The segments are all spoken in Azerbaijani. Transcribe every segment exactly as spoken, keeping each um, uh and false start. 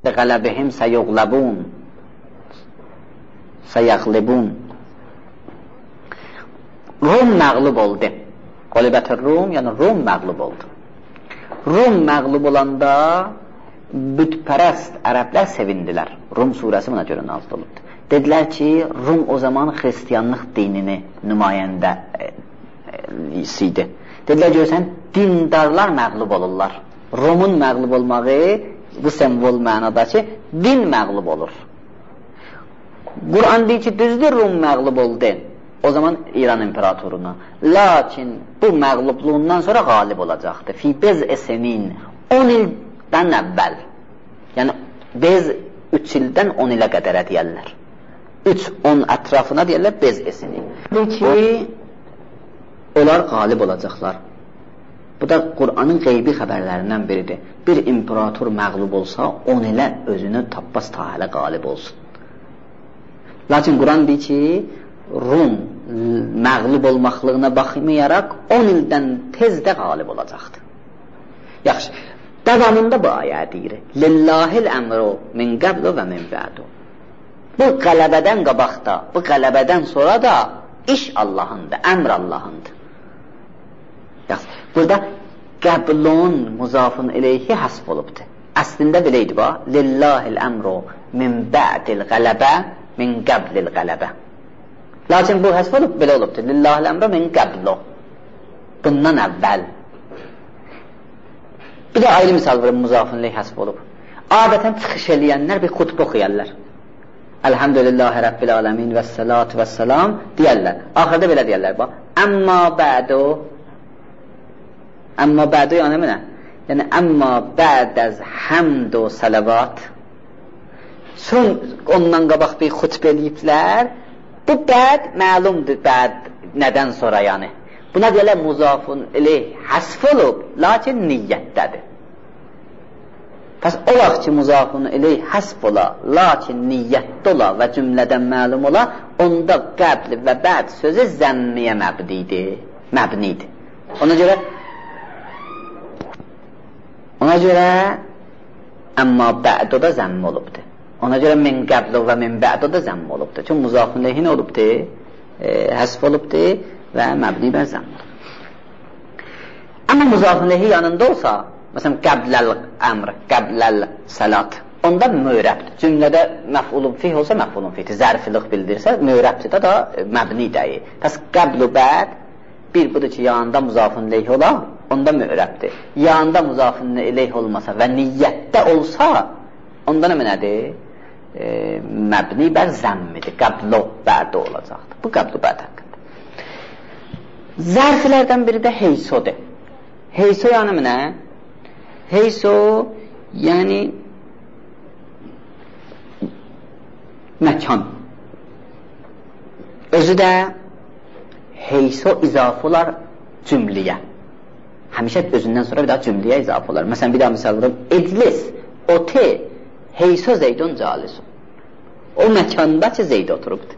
Qələbihim səyuqləbun səyəqlibun. Rum məğlub oldu. Qolibətür Rum, yəni Rum məğlub oldu. Rum məğlub olanda bütpərəst ərəblər sevindilər. Rum surəsi buna görə nazil olubdur. Dedilər ki, Rum o zaman xristiyanlıq dinini nümayəndə idi. Dedilər görsən, dindarlar məğlub olurlar. Rumun məğlub olmağı bu semvol mənada ki, din məğlub olur. Quran deyir ki, düzdür Rum məğlub oldu. O zaman İran imperatoruna. Lakin bu məğlubluğundan sonra qalib olacaqdır. Fi bez esenin on ildən əvvəl. Yəni bez üç ildən on ilə qədərə deyərlər. üç on ətrafına deyərlər bez eseni. Deyir ki, onlar qalib olacaqlar. Bu da Qur'anın qeybi xəbərlərindən biridir. Bir imperator məğlub olsa, on ilə özünü tabbas tahilə qalib olsun. Lakin Qur'an deyir ki, Rum məğlub olmaqlığına baxmayaraq on ildən tezdə qalib olacaqdır. Yaxşı, davamında bu ayə deyir. Lillahil əmru min qəblu və min bədu. Bu qələbədən qabaqda, bu qələbədən sonra da iş Allahındır, əmr Allahındır. Yaxşı, burada qəblun muzafın ileyhi həsb olubdur. Əslində biləydi bu, lillahil əmru min bədil qələbə min qəblil qələbə. Lakin bu həsb olub, belə olubdur. Lillahil əmru min qəblu. Bundan əvvəl. Bir də ayrı misal var, muzafın ileyhi həsb olub. Adətən çıxış eləyənlər bir xutbə oxuyarlar. Elhamdülillahi Rabbil aləmin və salatu və salam deyərlər. Axırda belə deyərlər. Əmma bədu Əmma bədu yəni nə? Yəni əmma bədəz həmd o salavat. Son ondan qabaq bir xutbə eləyiblər. Bu bəd məlumdur, bəd nədən sonra yəni. Buna deyərlər muzafun ileyh həsf olub, lakin niyyətdədir. Pəs o vaxt ki, muzafun ileyh həsf ola, lakin niyyətdə ola və cümlədən məlum ola, onda qəbl və bəd sözü zəmmiyə məbnidir. Məbnidir. Ona görə ona görə əmma bəd o da zəmm olubdur. Ona görə min qəbl və min bəd o da zəmm olubdur. Çünki muzafun ileyh nə olubdur? E, həsf olubdur və məbni bər zəmm olubdur. Amma muzafun ileyhi yanında olsa, məsələn, qəbləl əmr, qəbləl salat, onda müyrəbdir. Cümlədə məf'ulun fih olsa məf'ulun fihdir. Zərfilıq bildirsə, müyrəbdir də da məbni dəyir. Pəs qəbl bəd, bir budur ki, yanında muzafun ileyhi ola, onda müyrəbdir. Yanında muzafun ileyhi olmasa və niyyətdə olsa, onda nə nədir? E, məbni bər zəmmidir. Qəbl bəd olacaqdır. Bu qəbl bəd haqqında. Zərflərdən biri də heysodur. Heyso yəni nə? Heyso yəni məkan. Özü də heyso izafə olar cümləyə. Həmişə özündən sonra bir daha cümləyə izafə olar. Məsələn, bir daha misal verim. Eclis, ote, heyso zeydun calisun. O məkanda ki, Zeyd oturubdur.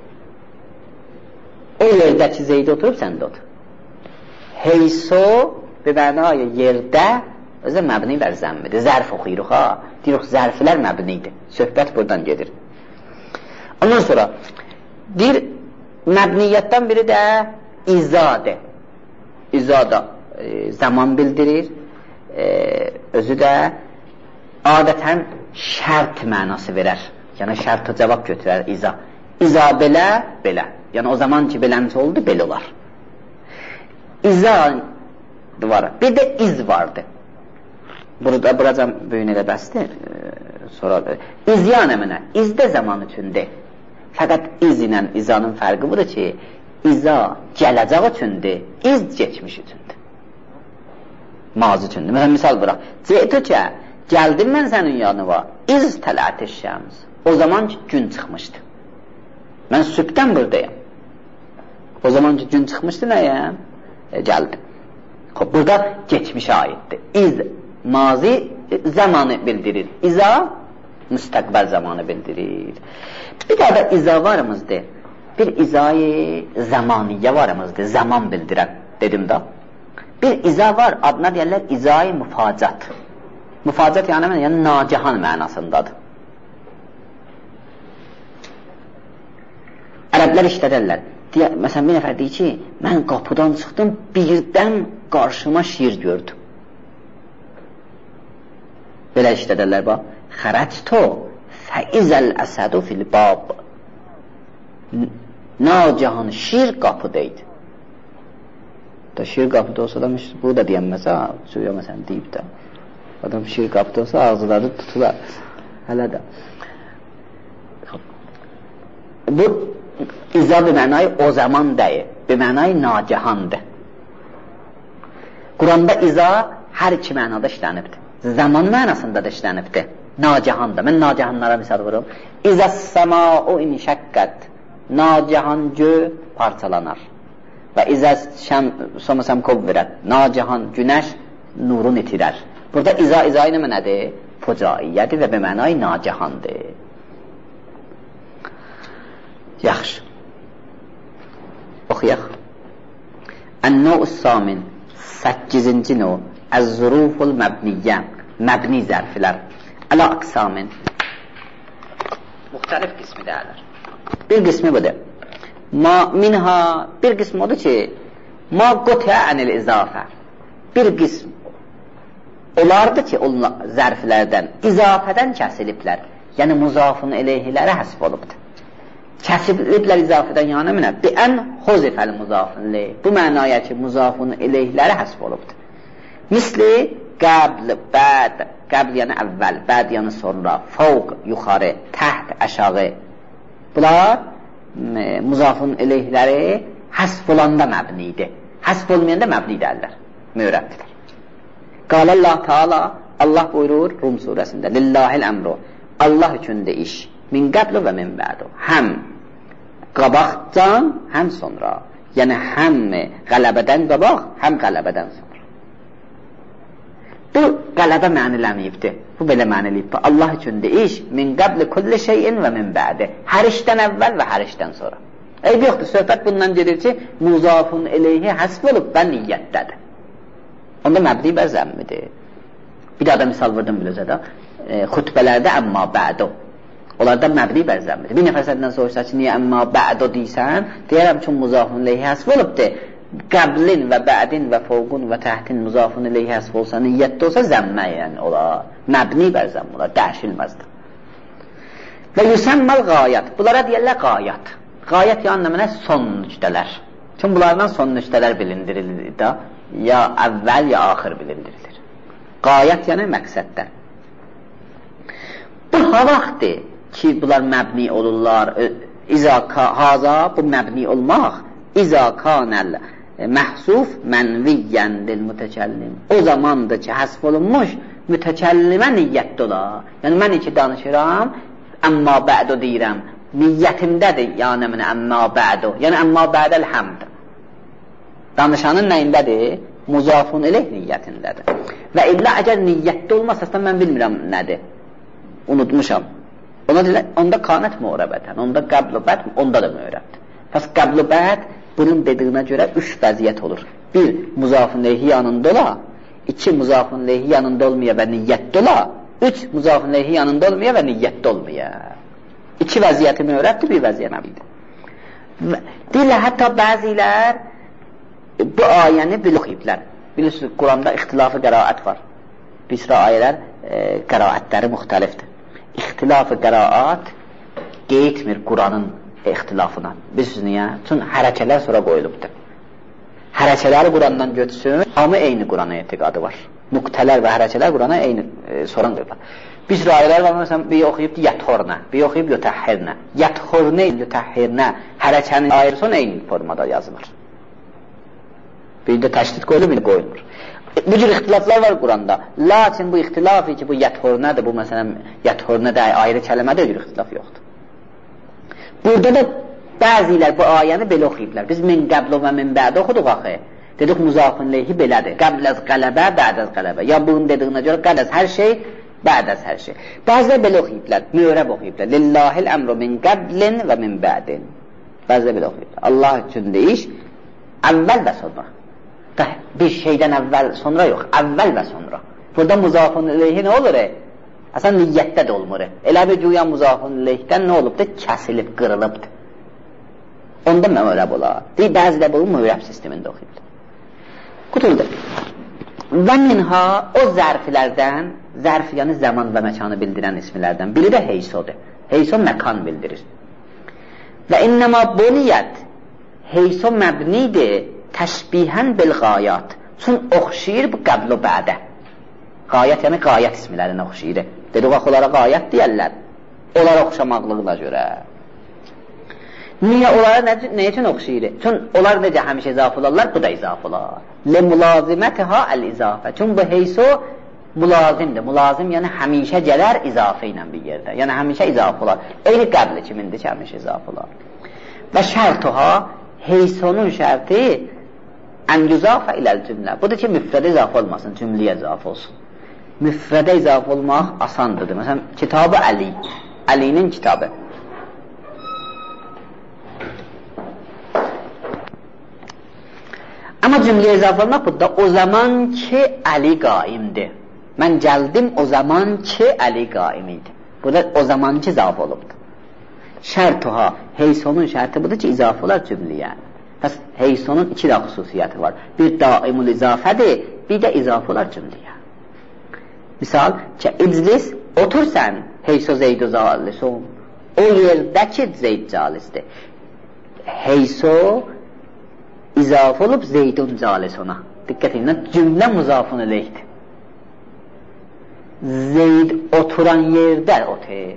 O yerdə ki, Zeyd oturub, sən də otur. Heyso bir mənaya yerdə özü məbni bər zəmmidir. Zərf oxuyuruq ha. Deyirik, zərflər məbnidir. Söhbət buradan gedir. Ondan sonra deyir, məbniyyətdən biri də izadır. İzada e, zaman bildirir. E, özü də adətən şərt mənası verər. Yəni şərtə cavab götürər iza. İza belə, belə. Yəni o zaman ki, beləncə oldu, belə olar. İza var. Bir də iz vardı. Burada, buraca böyün elə bəsdir. E, sonra İzyan əminə. İzdə zaman üçündür. Fəqət iz ilə izanın fərqi budur ki, iza gələcək üçündür, iz geçmiş üçündür. Mazi üçündür. Məsələn, misal bıraq. Ceytükə, gəldim mən sənin yanıva, iz tələtəş şəms. O zaman ki, gün çıxmışdı. Mən sübdən buradayım. O zaman ki, gün çıxmışdı nəyəm? E, gəldim. Burada geçmişə aiddir. İz, mazi zamanı bildirir. İza, müstəqbəl zamanı bildirir. Bir daha da iza varımızdır. Bir izayı zamaniyə varımızdır. Zaman bildirən, dedim da. Bir iza var, adına deyərlər izayı müfacat. Müfacat yəni, yəni nacihan mənasındadır. Ərəblər işlədərlər. Məsələn, bir nəfər deyir ki, mən qapıdan çıxdım, birdən qarşıma şir gördüm. Belə işlədərlər, bax. Xərəcto fəizəl əsədu fil bab. Nacahan şir qapıdaydı. Da şir qapıda olsa da, bu da deyənməsə, suya məsələn deyib də. Adam şir qapıda olsa, ağzıları tutular. Hələ də. Bu, İza bir mənayı o zaman deyil, bir mənayı nacahandır. Quranda İza hər iki mənada işlənibdir. Zaman mənasında da işlənibdir. Nacahanda. Mən nacahanlara misal vurum. İza səma'u inşəqqət. Nacahan gö parçalanar. Və izə şəmsəm kovvirət. Nacahan günəş nurun itirər. Burada iza izayı nə mənədir? Focaiyyədir və bir mənayı nacahandır. Yaxşı. Oxuyaq. Ən-nəu s-samin səkkizinci növ əz-zuruful məbniyyə məbni zərflər ələ aqsamin müxtəlif qismi dəyilir. Bir qismi budur. Ma minha bir qismi odur ki ma qutə anil izafə bir qism olardı ki onlar zərflərdən izafədən kəsiliblər. Yəni muzafun eleyhilərə həsb olubdur. Kəsiliblər izafədən yana minə bi ən huzifəl muzafun eleyh. Bu mənaya ki muzafun eleyhilərə həsb olubdur. Misli qəbl, bəd, qəbl yəni əvvəl, bəd yəni sonra, fəvq, yuxarı, təht, əşağı. Bunlar muzafun eleyhləri həsb olanda məbnidir. Həsb olmayanda məbni dərlər, müyrəbdirlər. Qalə Allah Teala, Allah buyurur Rum surəsində, Lillahil əmru, Allah üçündə iş, min qəblu və min bədu, həm qabaqdan, həm sonra. Yəni həm qələbədən qabaq, həm qələbədən sonra. Bu qələbə məniləməyibdir. Bu belə məniləyibdir. Allah üçündə iş, min qəbli kulli şeyin və min bədi. Hər işdən əvvəl və hər işdən sonra. Eyb yoxdur, söhbət bundan gedir ki, muzafun eleyhi həsb olub və niyyətdədir. Onda məbni bə zəmmidir. Bir daha da misal vurdum biləcədə. E, xütbələrdə əmma bədu. Onlarda məbni bə zəmmidir. Bir nəfər səndən soruşsa ki, niyə əmma bədu deysən? Deyərəm ki, muzafun eleyhi həsb olubdur. Qəblin və bədin və fovqun və təhtin muzafun eleyhi həsb olsa, niyyətdə olsa zəmmə yəni olar. Məbni bə zəmm olar, dəyişilməzdir. Və yüsəmməl qayət. Bunlara deyərlər qayət. Qayət yəni mənə son nüqtələr. Çünki bunlardan son nüqtələr bilindirilir də, ya əvvəl ya axır bilindirilir. Qayət yəni məqsəddə. Bu ha vaxtdır ki, bunlar məbni olurlar. İza haza, bu məbni olmaq, İza kanəl məhsuf mənviyyən dil mütəkəllim. O zamandır ki, həsb olunmuş mütəkəllimə niyyətdə olar. Yəni, mən iki danışıram, əmma bədu deyirəm. Niyyətimdədir, yəni mənə əmma bədu. Yəni, əmma bədəl həmd. Danışanın nəyindədir? Muzafun eləyh niyyətindədir. Və illə əgər niyyətdə olmasa, mən bilmirəm nədir. Unutmuşam. Ona deyilər, onda kanət müərəbətən, onda qəbl-ü bəd, onda da müərəbdir. Pəs qəbl-ü bəd bunun dediyinə görə üç vəziyyət olur. Bir, muzafun eleyhi yanında ola. İki, muzafun eleyhi yanında olmaya və niyyətdə ola. Üç, muzafun eleyhi yanında olmaya və niyyətdə olmaya. İki vəziyyəti müərəbdir, bir vəziyyət nəbidir. Deyirlər, hətta bəzilər bu ayəni bil oxuyublər. Bilirsiniz, Quranda ixtilafı qəraət var. Bir sıra ayələr e, qəraətləri müxtəlifdir. İxtilafı qəraət qeytmir Quranın ixtilafına. Bilirsiniz niyə? Çünki hərəkələr sonra qoyulubdur. Hərəkələri Qurandan götürsün, hamı eyni Qurana etiqadı var. Nüqtələr və hərəkələr Qurana eyni e, soran qoyublar. Bir sıra ayələr var, məsələn, bir oxuyubdur yəthornə, bir oxuyub yutəhhirnə. Yəthornə, yutəhhirnə hərəkənin ayrıson eyni formada yazılır. Bir də təşdid qoyulur, bir də qoyulmur. Bu cür ixtilaflar var Quranda. Lakin bu ixtilafı ki, bu yəthornədir, bu məsələn, yəthornədə ayrı kələmədə bir ixtilaf yoxdur. Burada da bəzilər bu ayəni belə oxuyublar. Biz min qəbl və min bəd oxuduq axı. Dedik muzafun leyhi belədir. Qəbləz qələbə, bədəz qələbə. Ya bunun dediyinə görə qədəz hər şey, bədəz hər şey. Bəzilər belə oxuyublar, müərəb oxuyublar. Lillahil əmru min qəblin və min bədin. Bəzilər belə oxuyublar. Allah üçün deyiş, əvvəl və sonra. Bir şeydən əvvəl, sonra yox, əvvəl və sonra. Burada muzafun leyhi nə olur? Əsən niyyətdə də olmur. Elə bir güya muzafun leyhdən nə olubdur? Kəsilib, qırılıbdır. Onda məvrəb olar. Deyir, bəzilə bu məvrəb sistemində oxuyurlar. Qutuldu. Və minha o zərflərdən, zərf yəni zaman və məkanı bildirən ismilərdən biri də heysodur. Heyso məkan bildirir. Və innəmə buniyyət, heyso məbnidir, təşbihən bil qayat. Çün oxşayır bu qəbl-i bədə. Qayət yəni qayət ismilərinə oxşayır. Dedik, onlara qayət deyərlər. Onlara oxşamaqlığına görə. Niyə onlara nə, nə üçün oxşayır? Çün onlar necə həmişə izafə olarlar, bu da izafə olar. Le mülazimətihə əl-izafə. Çün bu heyso mülazimdir. Mülazim yəni həmişə gələr izafə ilə bir yerdə. Yəni həmişə izafə olar. Eyni qəbli kimindir ki, həmişə izafə olar. Və şərtuha, heysonun şərti ən yüzafə iləl cümlə. Budur ki, müfrədə izafə olmasın, cümləyə izafə olsun. Müfrədə izafə olmaq asandır. Məsələn, kitabı Əli. Əlinin kitabı. Amma cümləyə izafə olmaq bu da o zaman ki, Əli qaimdir. Mən gəldim o zaman ki, Əli qaim idi. Burada o zaman ki, izafə olubdur. Şərtuha, heysonun şərti budur ki, izafə olar cümləyə. Bəs heysonun iki də xüsusiyyəti var. Bir daimul izafədir, bir də izafə olar cümləyə. Misal, ki, iclis, otur sən, heyso zeydu zalisun. O yerdəki zeyd calisdir. Heyso izafə olub zeydun calisuna. Diqqət edin, cümlə muzafun eləydir. Zeyd oturan yerdə otur.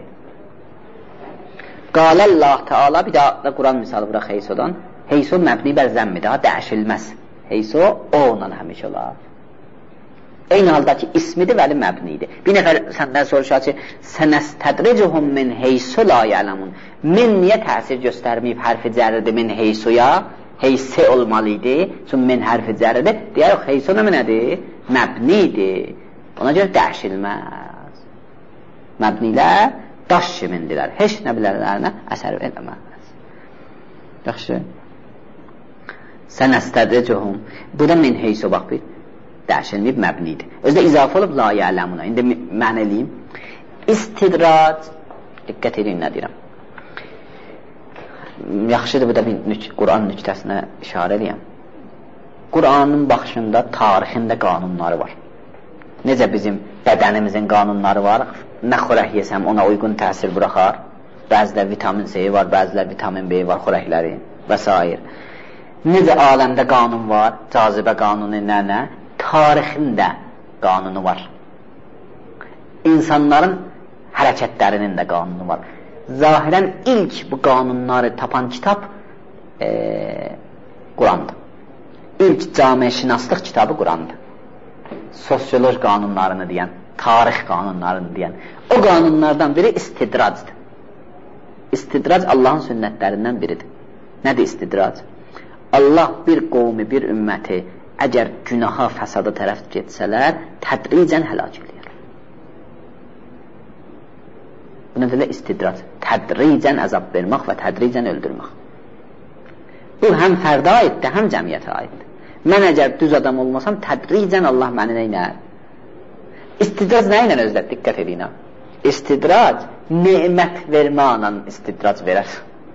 Qaləllah Teala, bir daha Quran misalı bura heysodan. Heyso məbni bər zəmmi daha dəyişilməz. Heyso o ondan həmişə olar. Eyni halda ki, ismidir, vəli məbnidir. Bir nəfər səndən soruşar ki, sənəstədricuhum min heysu la yələmun. Min niyə təsir göstərməyib hərfi cəridir min heysuya? Heysi olmalıydı. Çünki min hərfi cəridir. Deyək, heysu nə nədir? Məbnidir. Ona görə dəyişilməz. Məbnilər daş kimindilər. Heç nə bilərlərinə əsər verməz. Yaxşı. Sənəstədricuhum. Bu da min heysu bax bir. Dəyişilməyib məbnidir. Özdə izafə olub la yələmuna. İndi mən eləyim. İstidrac. Diqqət edin nə deyirəm. Yaxşıdır, bu da bir nük Quran nüktəsinə işarə edəyəm. Quranın baxışında, tarixində qanunları var. Necə bizim bədənimizin qanunları var. Nə xörək yesəm ona uyğun təsir buraxar. Bəzilər vitamin C var, bəzilər vitamin B var xörəkləri və s. Necə aləmdə qanun var, cazibə qanunu nə nə? Tarixində qanunu var. İnsanların hərəkətlərinin də qanunu var. Zahirən ilk bu qanunları tapan kitab e, Qurandır. İlk camiəşünaslıq kitabı Qurandır. Sosioloji qanunlarını deyən, tarix qanunlarını deyən. O qanunlardan biri istidracdır. İstidrac Allahın sünnətlərindən biridir. Nədir istidrac? Allah bir qovmi, bir ümməti əgər günaha, fəsada tərəf getsələr, tədricən həlak edir. Buna deyirlər istidrac. Tədricən əzab vermək və tədricən öldürmək. Bu həm fərdə aiddir, həm cəmiyyətə aiddir. Mən əgər düz adam olmasam, tədricən Allah məni neynər? İstidrac nə ilə özlə? Diqqət edin. İstidrac, nemət verməklə istidrac verər.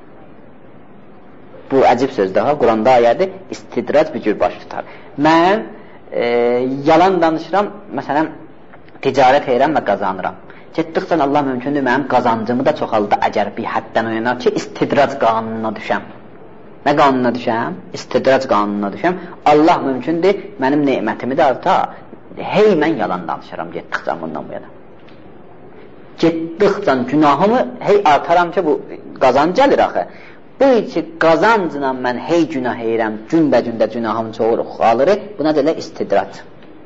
Bu əcib sözdür. Quranda ayədir, istidrac bir cür baş tutar. Mən e, yalan danışıram, məsələn, ticarət edirəm və qazanıram. Getdikcə Allah mümkündür, mənim qazancımı da çoxaldı əgər bir həddən oynar ki, istidrac qanununa düşəm. Nə qanununa düşəm? İstidrac qanununa düşəm. Allah mümkündür, mənim nemətimi də artar. Hey, mən yalan danışıram getdikcə bundan bu yana. Getdikcə günahımı hey artaram ki, bu qazanc gəlir axı. Bu iki qazancla mən hey günah edirəm, gündə-gündə günahım çoğuruq, alır. Buna deyirlər istidrac.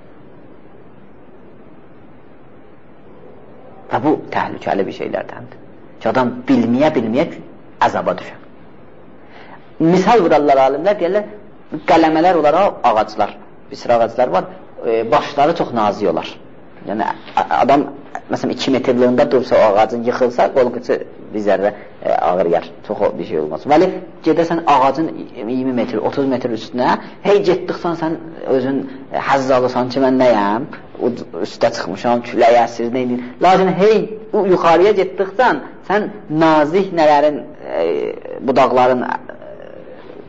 Və bu təhlükəli bir şeylərdəndir. Ki, adam bilməyə-bilməyə əzaba düşər. Misal vurarlar alimlər, deyirlər, qələmələr olaraq ağaclar, bir sıra ağaclar var, e, başları çox nazik olar. Yəni, adam, məsələn, iki metrlığında dursa, o ağacın yıxılsa, qolqıcı bir zərrə e, ağır yer, çox bir şey olmaz. Vəli, gedərsən ağacın iyirmi metr, otuz metr üstünə, hey, getdiksən sən özün həzz alırsan ki, mən nəyəm, üstə çıxmışam, küləyə əsir, neyini. Lakin, hey, yuxarıya getdiksən, sən nazik nələrin, e, budaqların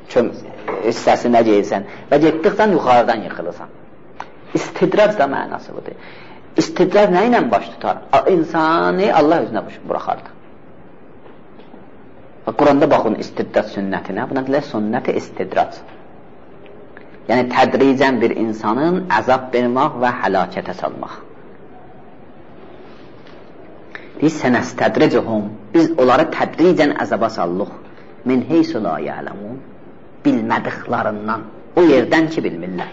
hissəsinə geyirsən və getdikdən yuxarıdan yıxılırsan. İstidrac da mənası budur. İstidrac nə ilə baş tutar? İnsanı Allah özünə buraxardı. Quranda baxın istidrac sünnətinə, buna deyilir sünnəti istidrac. Yəni tədricən bir insanın əzab vermək və həlakətə salmaq. Deyir, sənəstədricuhum, biz onları tədricən əzaba sallıq. Min heysu la ya'lemun, bilmədiklərindən, o yerdən ki bilmirlər.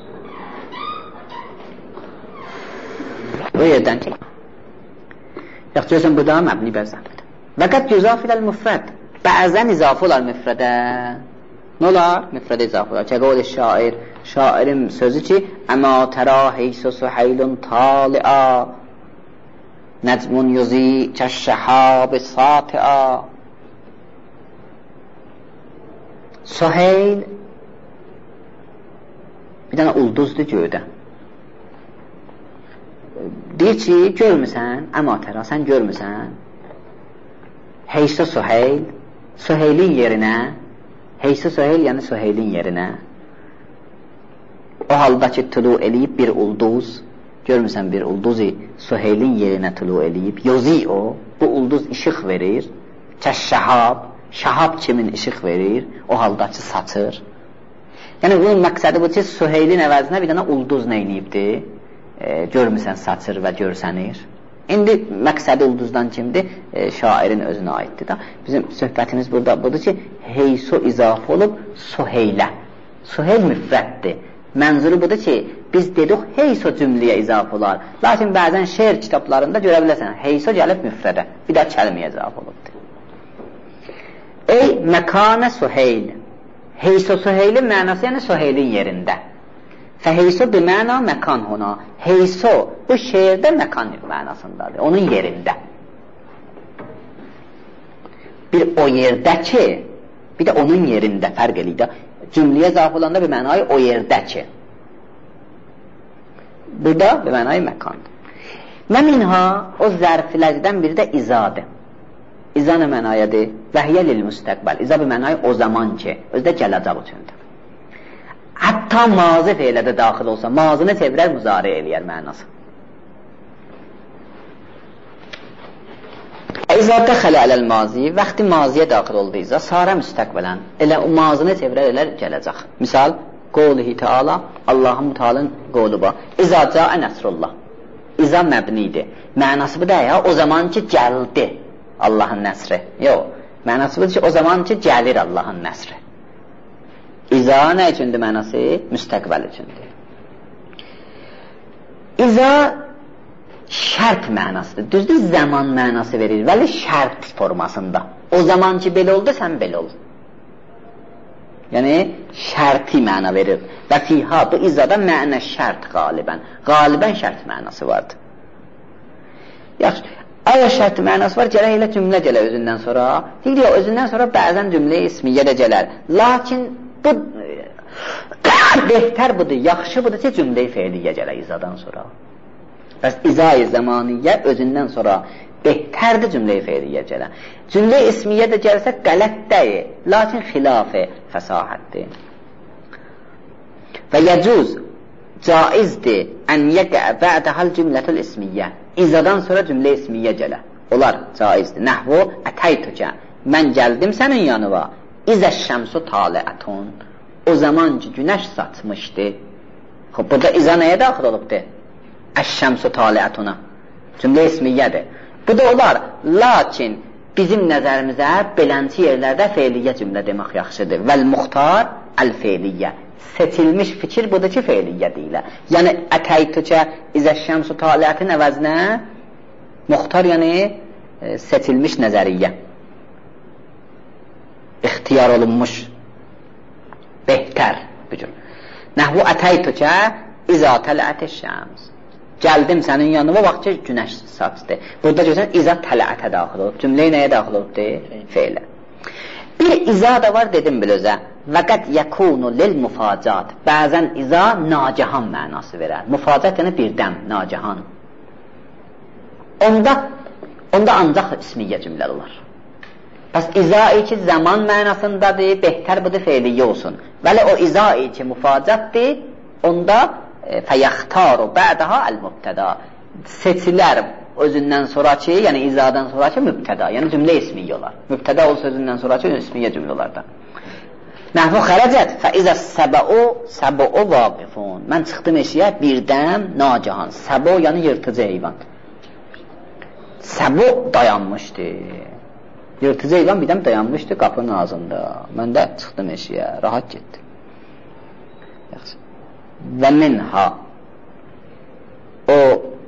O yerdən ki. Yox, görsən, bu da məbni bəzəndir. Vəqət yüzafiləl müfrəd, bəzən izafı olar müfrədə. Nə olar? Müfrədə izafı olar. Kəqəl şair, şairin sözü ki, əmə tərə heysu suheylun tali'a, nəcmun yuzi kəşşəhab-i sati'a. Suheyl bir dənə ulduzdur göydə. Deyir ki, görmüsən, əmatəra, sən görmüsən, heysə Suheyl, Suheylin yerinə, heysə Suheyl, yəni Suheylin yerinə, o halda ki, tulu eləyib bir ulduz, görmüsən bir ulduzi, Suheylin yerinə tulu eləyib, yozi o, bu ulduz işıq verir, kəşşəhab, şahab kimin işıq verir, o halda ki, saçır. Yəni, bunun məqsədi bu ki, Suheylin əvəzinə bir dənə ulduz neyləyibdir, e, görmüsən, saçır və görsənir. İndi məqsədi ulduzdan kimdir? E, şairin özünə aiddir da. Bizim söhbətimiz burada budur ki, heysu izafı olub Suheylə. Suheyl müfrəddir. Mənzuru budur ki, biz dedik heysu cümləyə izafı olar. Lakin bəzən şeir kitablarında görə bilərsən, heysu gəlib müfrədə, bir də kəlməyə izafı olubdur. Ey məkanə Suheyl, heysu Suheylin mənası yəni Suheylin yerində. Fəheysu bi məna məkan hona. Heysu bu şeirdə məkan mənasındadır, onun yerində. Bir o yerdə ki, bir də onun yerində fərq eləyir. Cümləyə zaf olanda bir mənayı o yerdə ki. Burada bir mənayı məkandır. Və minha o zərflərdən biri də izadır. İza nə mənayadır? Vəhiyyə lil müstəqbəl. İza bir mənayı o zaman ki, özdə gələcək üçündür. Hətta mazi feylədə daxil olsa, mazını çevirər, müzari eləyər mənası. İza dəxələ ələl mazi, vaxtı maziyə daxil oldu iza, sarə müstəqbələn, elə o mazını çevirər, elə gələcək. Misal, qovluhi teala, Allahın mütalın qovlu bu. İza cəə nəsrullah. İza məbnidir. Mənası bu da ya, o zaman ki, gəldi Allahın nəsri. Yox, mənası budur ki, o zaman ki, gəlir Allahın nəsri. İza nə üçündür mənası? Müstəqbəl üçündür. İza şərt mənasıdır. Düzdür, zaman mənası verir, vəli şərt formasında. O zaman ki, belə oldu, sən belə ol. Yəni, şərti məna verir. Və fiha, bu izada mənə şərt qalibən. Qalibən şərt mənası vardır. Yaxşı, əgər şərt mənası var, gələ elə cümlə gələ özündən sonra. Deyir ya, özündən sonra bəzən cümlə ismiyyə də gələr. Lakin bu behtər budur, yaxşı budur ki, cümlə-i feiliyyə gələ izadan sonra. Bəs izə-i zamaniyyə özündən sonra behtərdir cümlə-i feiliyyə gələ. Cümlə-i ismiyyə də gəlsə qələt deyil, lakin xilaf-ı fəsahətdir. Və yəcuz, caizdir ən yəqə bə'dəhəl cümlətül ismiyyə. İzadan sonra cümlə-i ismiyyə gələ. Onlar caizdir. Nəhvu ətəytükə, mən gəldim sənin yanıva. İzə şəmsu taliətun, o zaman ki, günəş satmışdı. Xob, burada izə nəyə daxil olubdur? Əş-şəmsu taliətuna. Cümlə ismiyyədir. Bu da olar, lakin bizim nəzərimizə belənti yerlərdə feiliyyə cümlə demək yaxşıdır. Vəl-muxtar əl-feiliyyə. Seçilmiş fikir budur ki, feiliyyə deyilə. Yəni, ətəytükə izə-şəmsu taliətin əvəzinə muxtar, yəni e, seçilmiş nəzəriyyə. İxtiyar olunmuş, behtər bücür. Nəhvu ətəytükə izə tələət-i şəms. Gəldim sənin yanıma, vaxt ki, günəş saçdı. Burada görsən, izə tələətə daxil olub. Cümləyə nəyə daxil olubdur? Feylə. Bir izə da var, dedim bilözə. Vəqət yəkunu lil müfacat. Bəzən izə nacahan mənası verər. Müfacat yəni birdən, nacahan. Onda, onda ancaq ismiyyə cümlələr olar. Bəs izai ki zaman mənasındadır, behtər budur feiliyyə olsun. Vəli o izai ki müfacətdir, onda e, fəyəxtaru bədaha əl-mübtəda. Seçilər özündən sonraki, yəni izadan sonraki mübtəda, yəni cümlə ismiyyə olar. Mübtəda ol sözündən sonraki ismiyyə cümlə olardan. Nəhvu xərəcət fəizə səbəu səbəu vaqifun. Mən çıxdım eşiyə birdən nacahan. Səbəu yəni yırtıcı heyvan. Səbəu dayanmışdı. Yırtıcı heyvan birdən dayanmışdı qapının ağzında. Mən də çıxdım eşiyə, rahat getdim. Yaxşı. Və minha o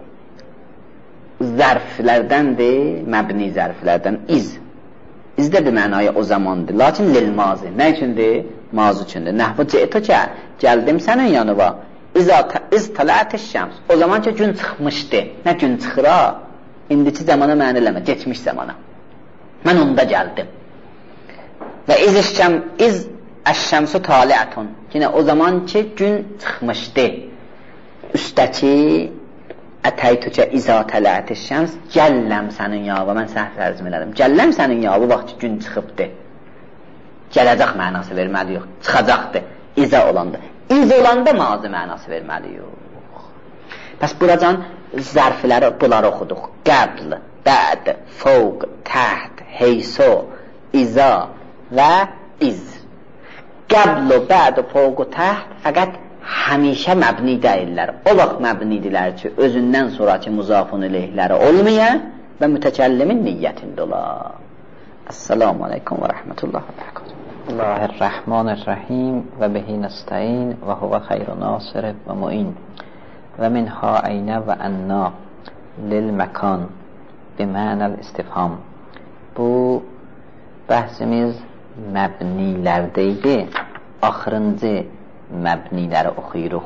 zərflərdəndir, məbni zərflərdən iz. İz də bir mənaya o zamandır. Lakin lil mazi. Nə üçündür? Mazi üçündür. Nəhvu ceyto ki, gəldim sənin yanıva. İz talətəş şəms. O zaman ki, gün çıxmışdı. Nə gün çıxır ha? İndiki zamana məni eləmə, geçmiş zamana. Mən onda gəldim. Və iz əşşəm, iz əşşəmsu taliətun. Yine o zaman ki, gün çıxmışdı. Üstəki ətəytükə izə tələti şəms, gəlləm sənin yavı, mən səhv tərzim elədim, gəlləm sənin yavı vaxt ki gün çıxıbdır. Gələcək mənası verməli yox, çıxacaqdır, izə olanda. İz olanda mazi mənası verməli yox. Bəs buradan zərfləri bunları oxuduq. Qəbl, bəd, fəvq, təht, heyso, izə və iz. Qəbl, bəd, fəvq, təht fəqət həmişə məbni deyirlər. O vaxt məbnidirlər ki, özündən sonraki muzafun ileyhləri olmayan və mütəkəllimin niyyətində olar. Esselamu aleykum və rəhmətullah və bərəkatuhu. Bismillahirrahmanirrahim və bihi nəstəin və huvə xeyru nasir və muin və minha əynə və ənna lil məkan bimənəl istifham. Bu bəhsimiz məbnilərdəydi. Axırıncı məbniləri oxuyuruq.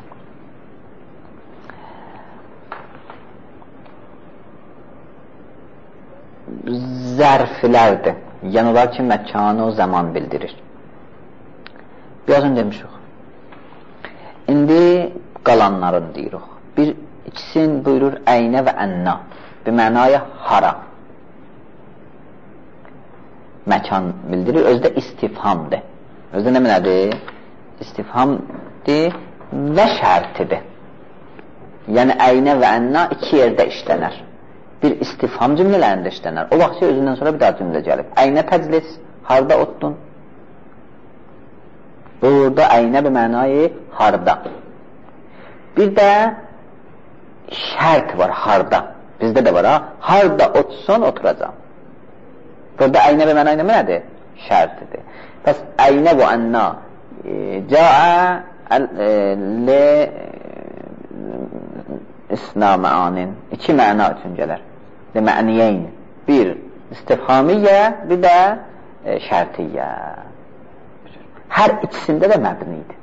Zərflərdir. Yəni olar ki, məkanı o zaman bildirir. Birazın demişik. İndi qalanların deyirik. Bir, ikisin buyurur əynə və ənna. Bir mənaya hara. Məkan bildirir. Özdə istifhamdır. Özdə nə mənədir? İstifhamdir və şərtidir. Yəni əynə və ənna iki yerdə işlənər. Bir istifham cümlələrində işlənər. O vaxt ki, özündən sonra bir daha cümlə gəlib. Əynə təclis, harda otdun? Burada əynə bir mənayı harda. Bir də şərt var, harda. Bizdə də var ha, harda otsun, oturacam. Burada əynə bir mənayı nədir? Şərtidir. Bəs əynə və ənna Câə li isna məanin. İki məna üçün gələr. Li mə'niyeyn. Bir istifhamiyyə, bir də e, şərtiyyə. Hər ikisində də məbnidir.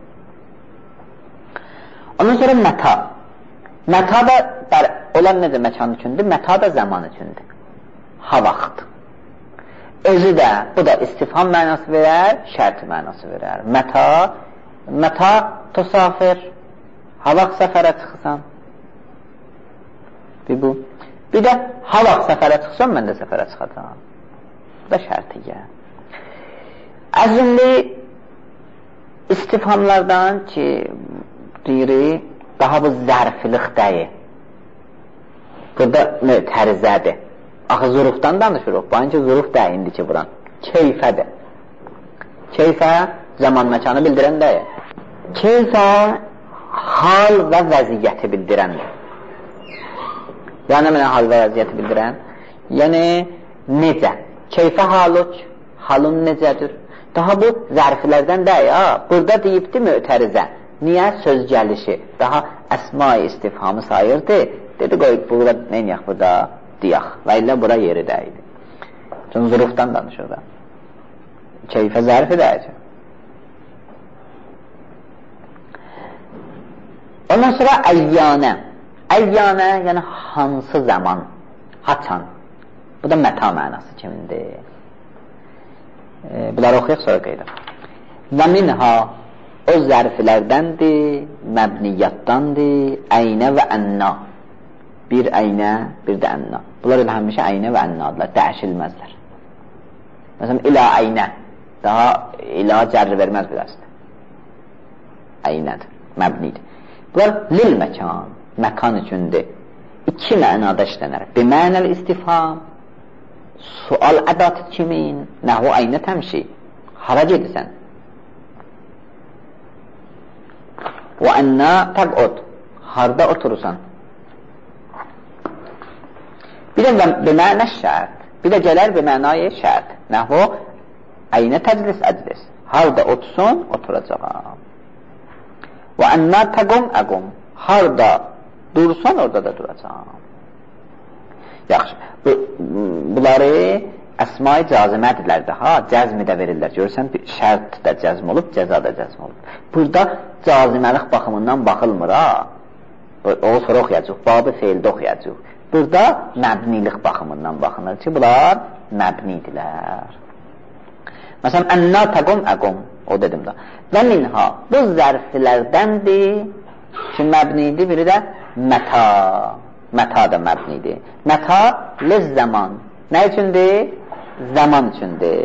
Ondan sonra məta. Məta da olan necə məkan üçündür? Məta da zaman üçündür. Ha vaxt. Özü də, bu da istifham mənası verər, şərti mənası verər. Məta, məta tosafir, ha vaxt səfərə çıxsan. Bir bu. Bir də ha vaxt səfərə çıxsan, mən də səfərə çıxacam. Bu da şərtiyyə. Əzimli istifhamlardan ki, deyirik, daha bu zərfliqdəyi. Burada nə, tərzədir. Axı zurufdan danışırıq. Bu anki zuruf dəyindi ki, buran. Keyfədir. Keyfə zaman məkanı bildirən deyil. Keyfə hal və vəziyyəti bildirəndir. Yəni mənə hal və vəziyyəti bildirən? Yəni necə? Keyfə haluk, halun necədir? Daha bu zərflərdən deyil. Ha? Burada deyibdi mötərizə. Niyə? Söz gəlişi. Daha əsma-i istifhamı sayırdı. Dedi, qoy, burada neyniyək burada? Diyaq və illə bura yeri dəydi. Çünki zurufdan danışır da. Keyfə zərfi dəyəcək. Ondan sonra əyyanə. Əyyanə, yəni hansı zaman, haçan. Bu da məta mənası kimdir? E, bunları oxuyaq sonra qeyrə. Və minha, o zərflərdəndir, məbniyyatdandır, əynə və ənna. Bir əynə, bir də ənna. Bunlar elə həmişə əynə və ənna adlar, dəyişilməzlər. Məsələn, ilə əynə. Daha ilə cərri verməz bilərsiniz. Əynədir, məbnidir. Bunlar lil məkan, məkan üçündür. İki mənada işlənər. Bimənəl istifham, sual ədatı kimin, nəhu əynə təmşi. Hara gedirsən? Və ənna təqud, harda oturursan? Bir də bimənə şərt, bir də gələr bimənəyə şərt. Nəhu əynə təclis əclis. Harda otursun, oturacağam. Və ənna təqum əqum, harda dursan, orada da duracağam. Yaxşı, bu, bunları əsma-i cazimədilər də, ha, cəzmi də verirlər. Görürsən, şərt də cəzm olub, cəza da cəzm olub. Burada caziməlik baxımından baxılmır, ha. O sonra oxuyacaq, babı feildə oxuyacaq. Burada məbnilik baxımından baxılır ki, bunlar məbnidilər. Məsələn, ənna təqum əqum, o dedim da. Və minha, bu zərflərdəndir ki, məbnidir, biri də məta. Məta da məbnidir. Məta liz zaman. Nə üçündür? Zaman üçündür.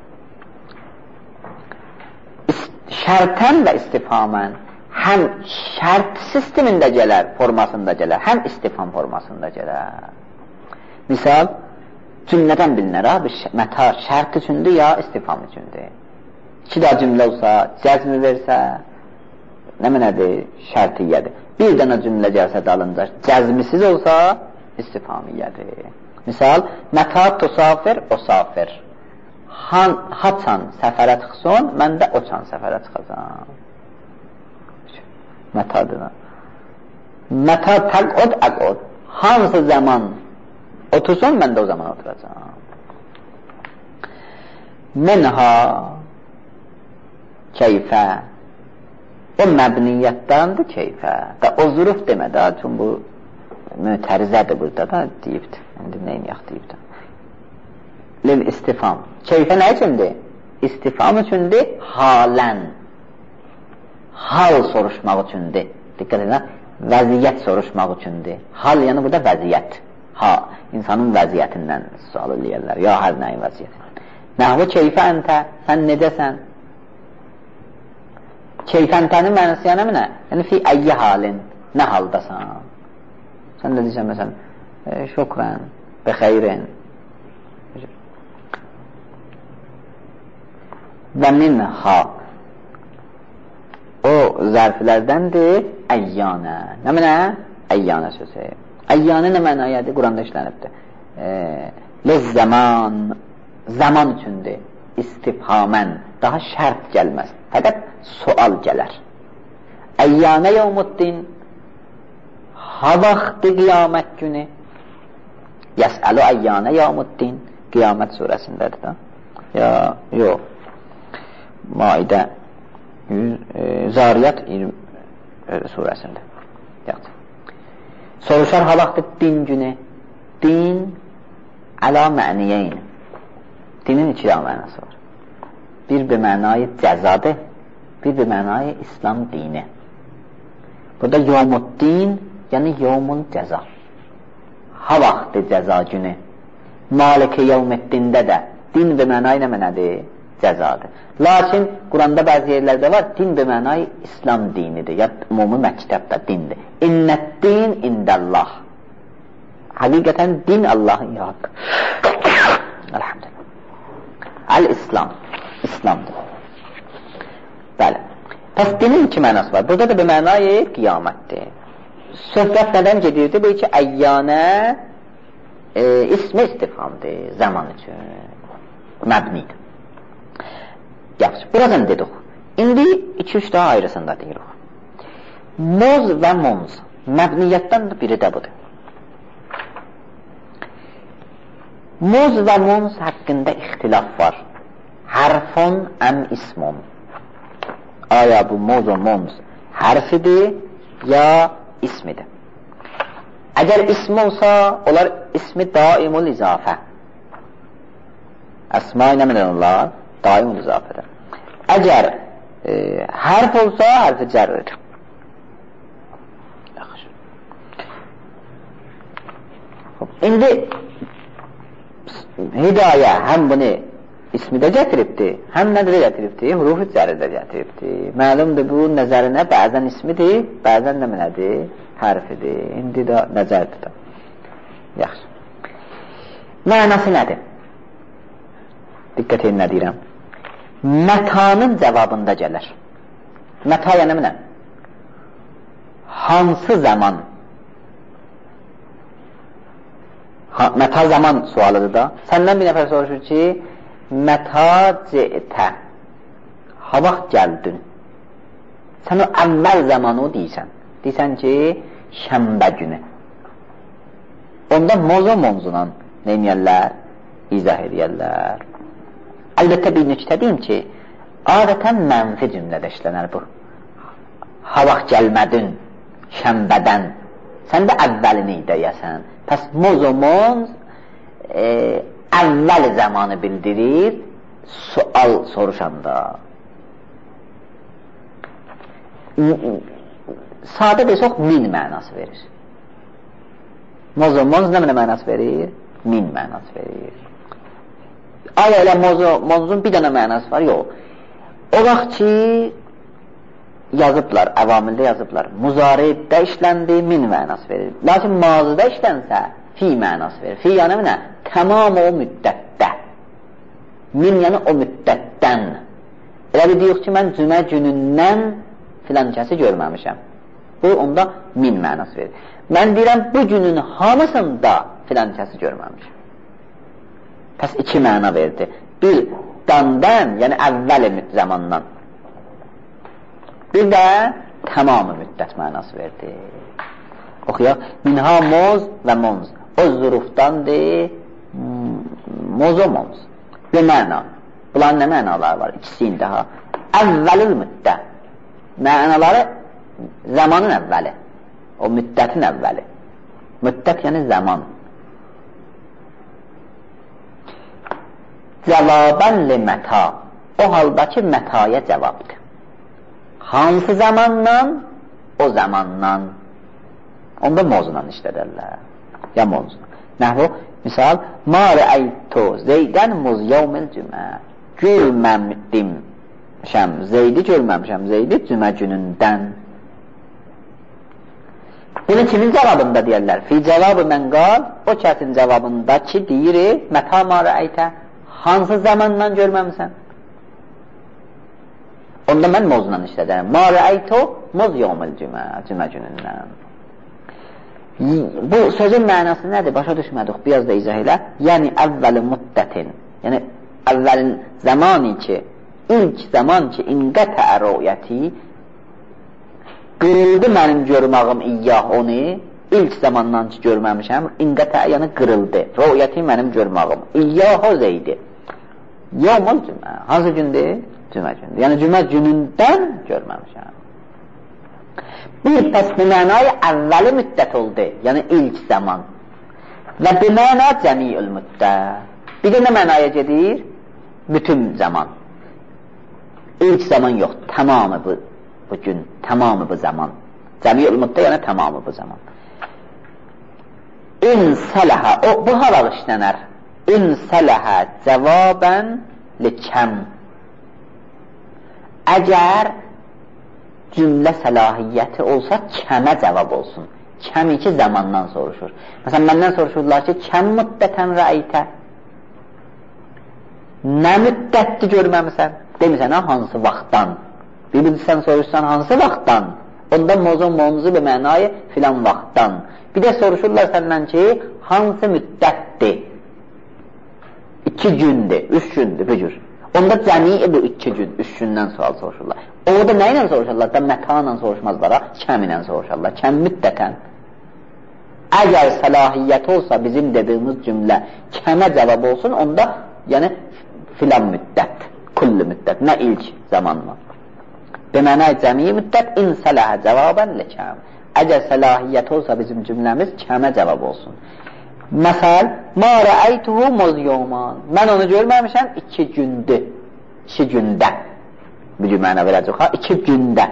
Şərtən və istifamən həm şərt sistemində gələr, formasında gələr, həm istifam formasında gələr. Misal, cümlədən bilinər, ha, məta şərt üçündür ya istifam üçündür. İki daha cümlə olsa, cəzmi versə, nə mənədir? Şərtiyyədir. Bir dənə cümlə gəlsə dalınca, cəzmisiz olsa, istifamiyyədir. Misal, mətə tusafir, o safir. Han, haçan səfərə çıxsın, mən də oçan səfərə çıxacam. Mətədir. Mətə təqud, əqud. Hansı zaman otursun, mən də o zaman oturacam. Minha keyfə, o məbniyyətdəndir keyfə. Da o züruf demədə, çünkü bu mütərizədir burada da deyibdir. İndi neyin yax deyibdir. Lil istifam. Keyfə nə üçündür? İstifam üçündür, halən. Hal soruşmaq üçündür. Dikkat edin, vəziyyət soruşmaq üçündür. Hal yəni burada vəziyyət. Ha, insanın vəziyyətindən sual eləyərlər. Ya hər nəyin vəziyyətindən. Nəhvu keyfə əntə, sən necəsən? Keyfəntənin mənası yəni nə? Yəni fi əyyi halin, nə haldasan? Sən də deyirsən məsələn, e, şükrən, bəxeyrin. Və minha, o zərflərdəndir əyyanə. Nə mənə? Əyyanə sözü. Əyyanə nə mənayədir? Quranda işlənibdir. E, Liz zaman, zaman üçündür. İstifhamən, daha şərt gəlməz. Fəqət sual gələr. Əyyanə yevmuddin, ha vaxtı qiyamət günü. Yəsəlu əyyanə yevmuddin, qiyamət surəsindədir da. Ya, yox. Maidə e, Zariyat e, surəsində. Yaxşı. Soruşar ha vaxtı din günü. Din əla məniyeyn. Dinin iki daha mənası var. Bir bir mənayı cəzadır, bir bir mənayı İslam dini. Burada yevmuddin, yəni yevmul cəza. Ha vaxtı cəza günü. Maliki yevmuddində də din bir mənayı nə mənədir? Cəzadır. Lakin Quranda bəzi yerlərdə var, din bir mənayı İslam dinidir. Ya ümumi məktəbdə dindir. İnnəd-din indəllah. Həqiqətən din Allahın haqqı. Elhamdülillah. Əl-İslam, İslamdır. Bəli. Pəs dinin iki mənası var. Burada da bir mənayı qiyamətdir. Söhbət nədən gedirdi? Bu iki əyyanə e, ismi istifamdır zaman üçün. Məbnidir. Yaxşı, birazdan dedik. İndi iki üç daha ayrısında deyirik. Moz və monz. Məbniyyətdən biri də budur. Moz və monz haqqında ixtilaf var. Hərfun əm ismun. Aya bu moz və monz hərfidir ya ismidir. Əgər ism olsa, onlar ismi daimul izafə. Əsma-i nə minən onlar? Daimul izafədir. Əgər e, hərf olsa, hərfi cərrir. İndi hidayə həm bunu ismi də gətiribdir, həm nədə də gətiribdir, huruf-i cəri də gətiribdir. Məlumdur, bu nəzərinə bəzən ismidir, bəzən də nədir? Hərfidir. İndi də nəzərdir də. Yaxşı. Mənası nədir? Diqqət edin, nə deyirəm? Mətanın cavabında gələr. Məta yəni nə? Hansı zaman? Ha, məta zaman sualıdır da. Səndən bir nəfər soruşur ki, məta cə'tə, ha vaxt gəldin? Sən o əvvəl zamanı o deyirsən. Deyirsən ki, şənbə günü. Onda mozo monzunan neyniyərlər? İzah ediyərlər. Əlbəttə bir nüktə deyim ki, adətən mənfi cümlədə işlənər bu. Ha vaxt gəlmədin, şənbədən. Sən də əvvəlini deyəsən. Pəs mozomonz e, əvvəl zamanı bildirir, sual soruşanda. Sadə desək, min mənası verir. Mozomonz nə mənası verir? Min mənası verir. Aya elə monzun bir dənə mənası var, yox. O vaxt ki, yazıblar, əvamildə yazıblar, muzaridə işləndi, min mənası verir. Lakin mazıda işlənsə, fi mənası verir. Fi yəni nə? Tamam o müddətdə. Min yəni o müddətdən. Elə bir deyək ki, mən cümə günündən filan kəsi görməmişəm. Bu, onda min mənası verir. Mən deyirəm, bu günün hamısında filan kəsi görməmişəm. Pəs iki məna verdi. Bir, dandan, yəni əvvəl zamandan. Bir də tamamı müddət mənası verdi. Oxuyaq. Minha moz və monz. O zurufdandır, mozo monz. Bir məna. Bunların nə mənaları var? İkisinin daha. Əvvəlül müddət. Mənaları zamanın əvvəli. O müddətin əvvəli. Müddət yəni zaman. Cavabən li məta. O haldakı mətaya cavabdır. Hansı zamandan? O zamandan. Onda mozundan işlədərlər. Ya mozundan. Nəhvu, misal, ma rəəytu zeydən muz yevmil cümə. Görməmişdim. Zeydi görməmişəm. Zeydi cümə günündən. Bunu kimin cavabında deyərlər? Fi cavabı mən qal, o kəsin cavabında ki, deyir, məta ma rəəytə. Hansı zamandan görməmişsən? Onda mən mozundan işlədərəm. Ma rəəytu moz yevmil cümə. Cümə günündən. Bu sözün mənası nədir? Başa düşmədik. Biraz da izah elə. Yəni, əvvəli müddətin. Yəni, əvvəlin zamanı ki, ilk zaman ki, inqətə rüyəti, qırıldı mənim görmağım iyyah onu, ilk zamandan ki, görməmişəm, inqətə, yəni qırıldı. Rüyəti mənim görmağım. İyyah o zeydi. Yevmil cümə. Hansı gündür? Cümə gündür. Yəni, cümə günündən görməmişəm. Bir pəs bu mənayı əvvəli müddət oldu, yəni ilk zaman. Və bu məna cəmiül müddət. Bir də nə mənaya gedir? Bütün zaman. İlk zaman yox, tamamı bu, bu gün, tamamı bu zaman. Cəmiül müddət yəni tamamı bu zaman. İn sələhə, o, bu halal işlənər. İn sələhə cavabən li kəm. Əgər cümlə səlahiyyəti olsa, kəmə cavab olsun. Kəm iki zamandan soruşur. Məsələn, məndən soruşurlar ki, kəm müddətən rəəytə? Nə müddətdir görməmisən? Demisən, ha, hansı vaxtdan? Bir bilsən soruşsan, hansı vaxtdan? Onda mozun monzu bir mənayı filan vaxtdan. Bir də soruşurlar səndən ki, hansı müddətdir? İki gündür, üç gündür, bu cür. Onda cəmi bu iki gün, üç gündən sual soruşurlar. Orada nə ilə soruşurlar? Da məta ilə soruşmazlar, kəm ilə soruşurlar. Kəm müddətən. Əgər səlahiyyət olsa bizim dediyimiz cümlə kəmə cavab olsun, onda yəni filan müddət, kullu müddət, nə ilk zaman var. Bimənay cəmi müddət, in sələhə cavabən li kəm. Əgər səlahiyyət olsa bizim cümləmiz kəmə cavab olsun. Məsəl, ma rəəytuhu mozyuman. Mən onu görməmişəm iki gündür. İki gündə. Bu gün mənə verəcək, ha? İki gündə.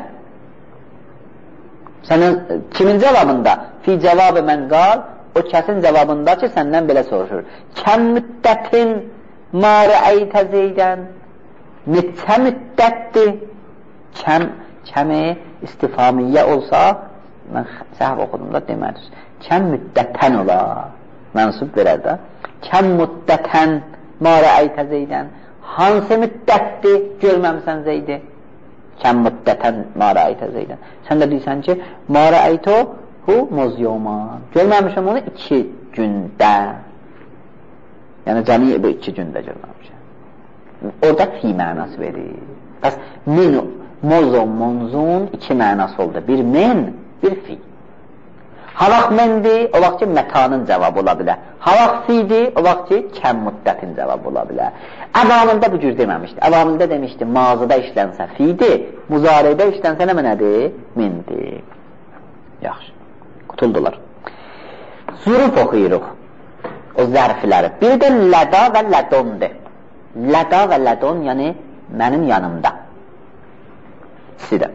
Sənin kimin cavabında? Fi cavabı mən qal, o kəsin cavabında ki, səndən belə soruşur. Kəm müddətin ma rəəytə Zeydən neçə müddətdir? Kəm, kəmi istifamiyyə olsa, mən səhv oxudum da demədir. Kəm müddətən olar, mənsub verər də. Kəm müddətən ma rəəytə Zeydən, hansı müddətdir görməmsən Zeydi? Kəm müddətən ma rəəytə Zeydən. Sən də deyirsən ki, ma rəəytə hu muzyoman, görməmişəm onu iki gündə. Yəni cəmi bu iki gündə görməmişəm. Orada fi mənası verir. Bəs min, mozon, monzun iki mənası oldu. Bir min, bir fi. Halaq mendir, o vaxt ki, mətanın cavabı ola bilər. Halaq fidir, o vaxt ki, kəm müddətin cavabı ola bilər. Əvamildə bu cür deməmişdi. Əvamildə demişdi, mazıda işlənsə fidir, muzaridə işlənsə nə mənədir? Mindir. Yaxşı, qutuldular. Zuruf oxuyuruq. O zərfləri. Bir də ləda və lədondur. Ləda və lədon, yəni mənim yanımda. İkisi də.